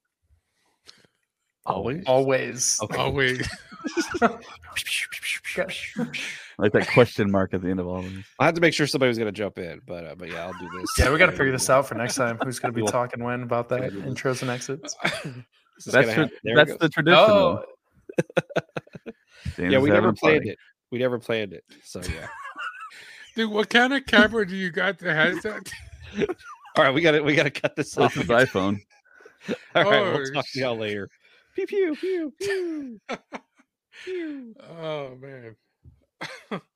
Always. Always. Okay. Always. Like that question mark at the end of all of these. I had to make sure somebody was going to jump in, but yeah, I'll do this. Yeah, we got to figure this out for next time. Who's going to be We will. talking when about that intros and exits? This is gonna happen. There it That's goes. the tradition. Oh, James Yeah, is we having never a planned party. it. We never planned it. So yeah. Dude, what kind of camera do you got that has that? All right, we got to cut this This off. is iPhone. All right, Oh, we'll talk to y'all later. Pew pew pew pew. Pew. Oh man.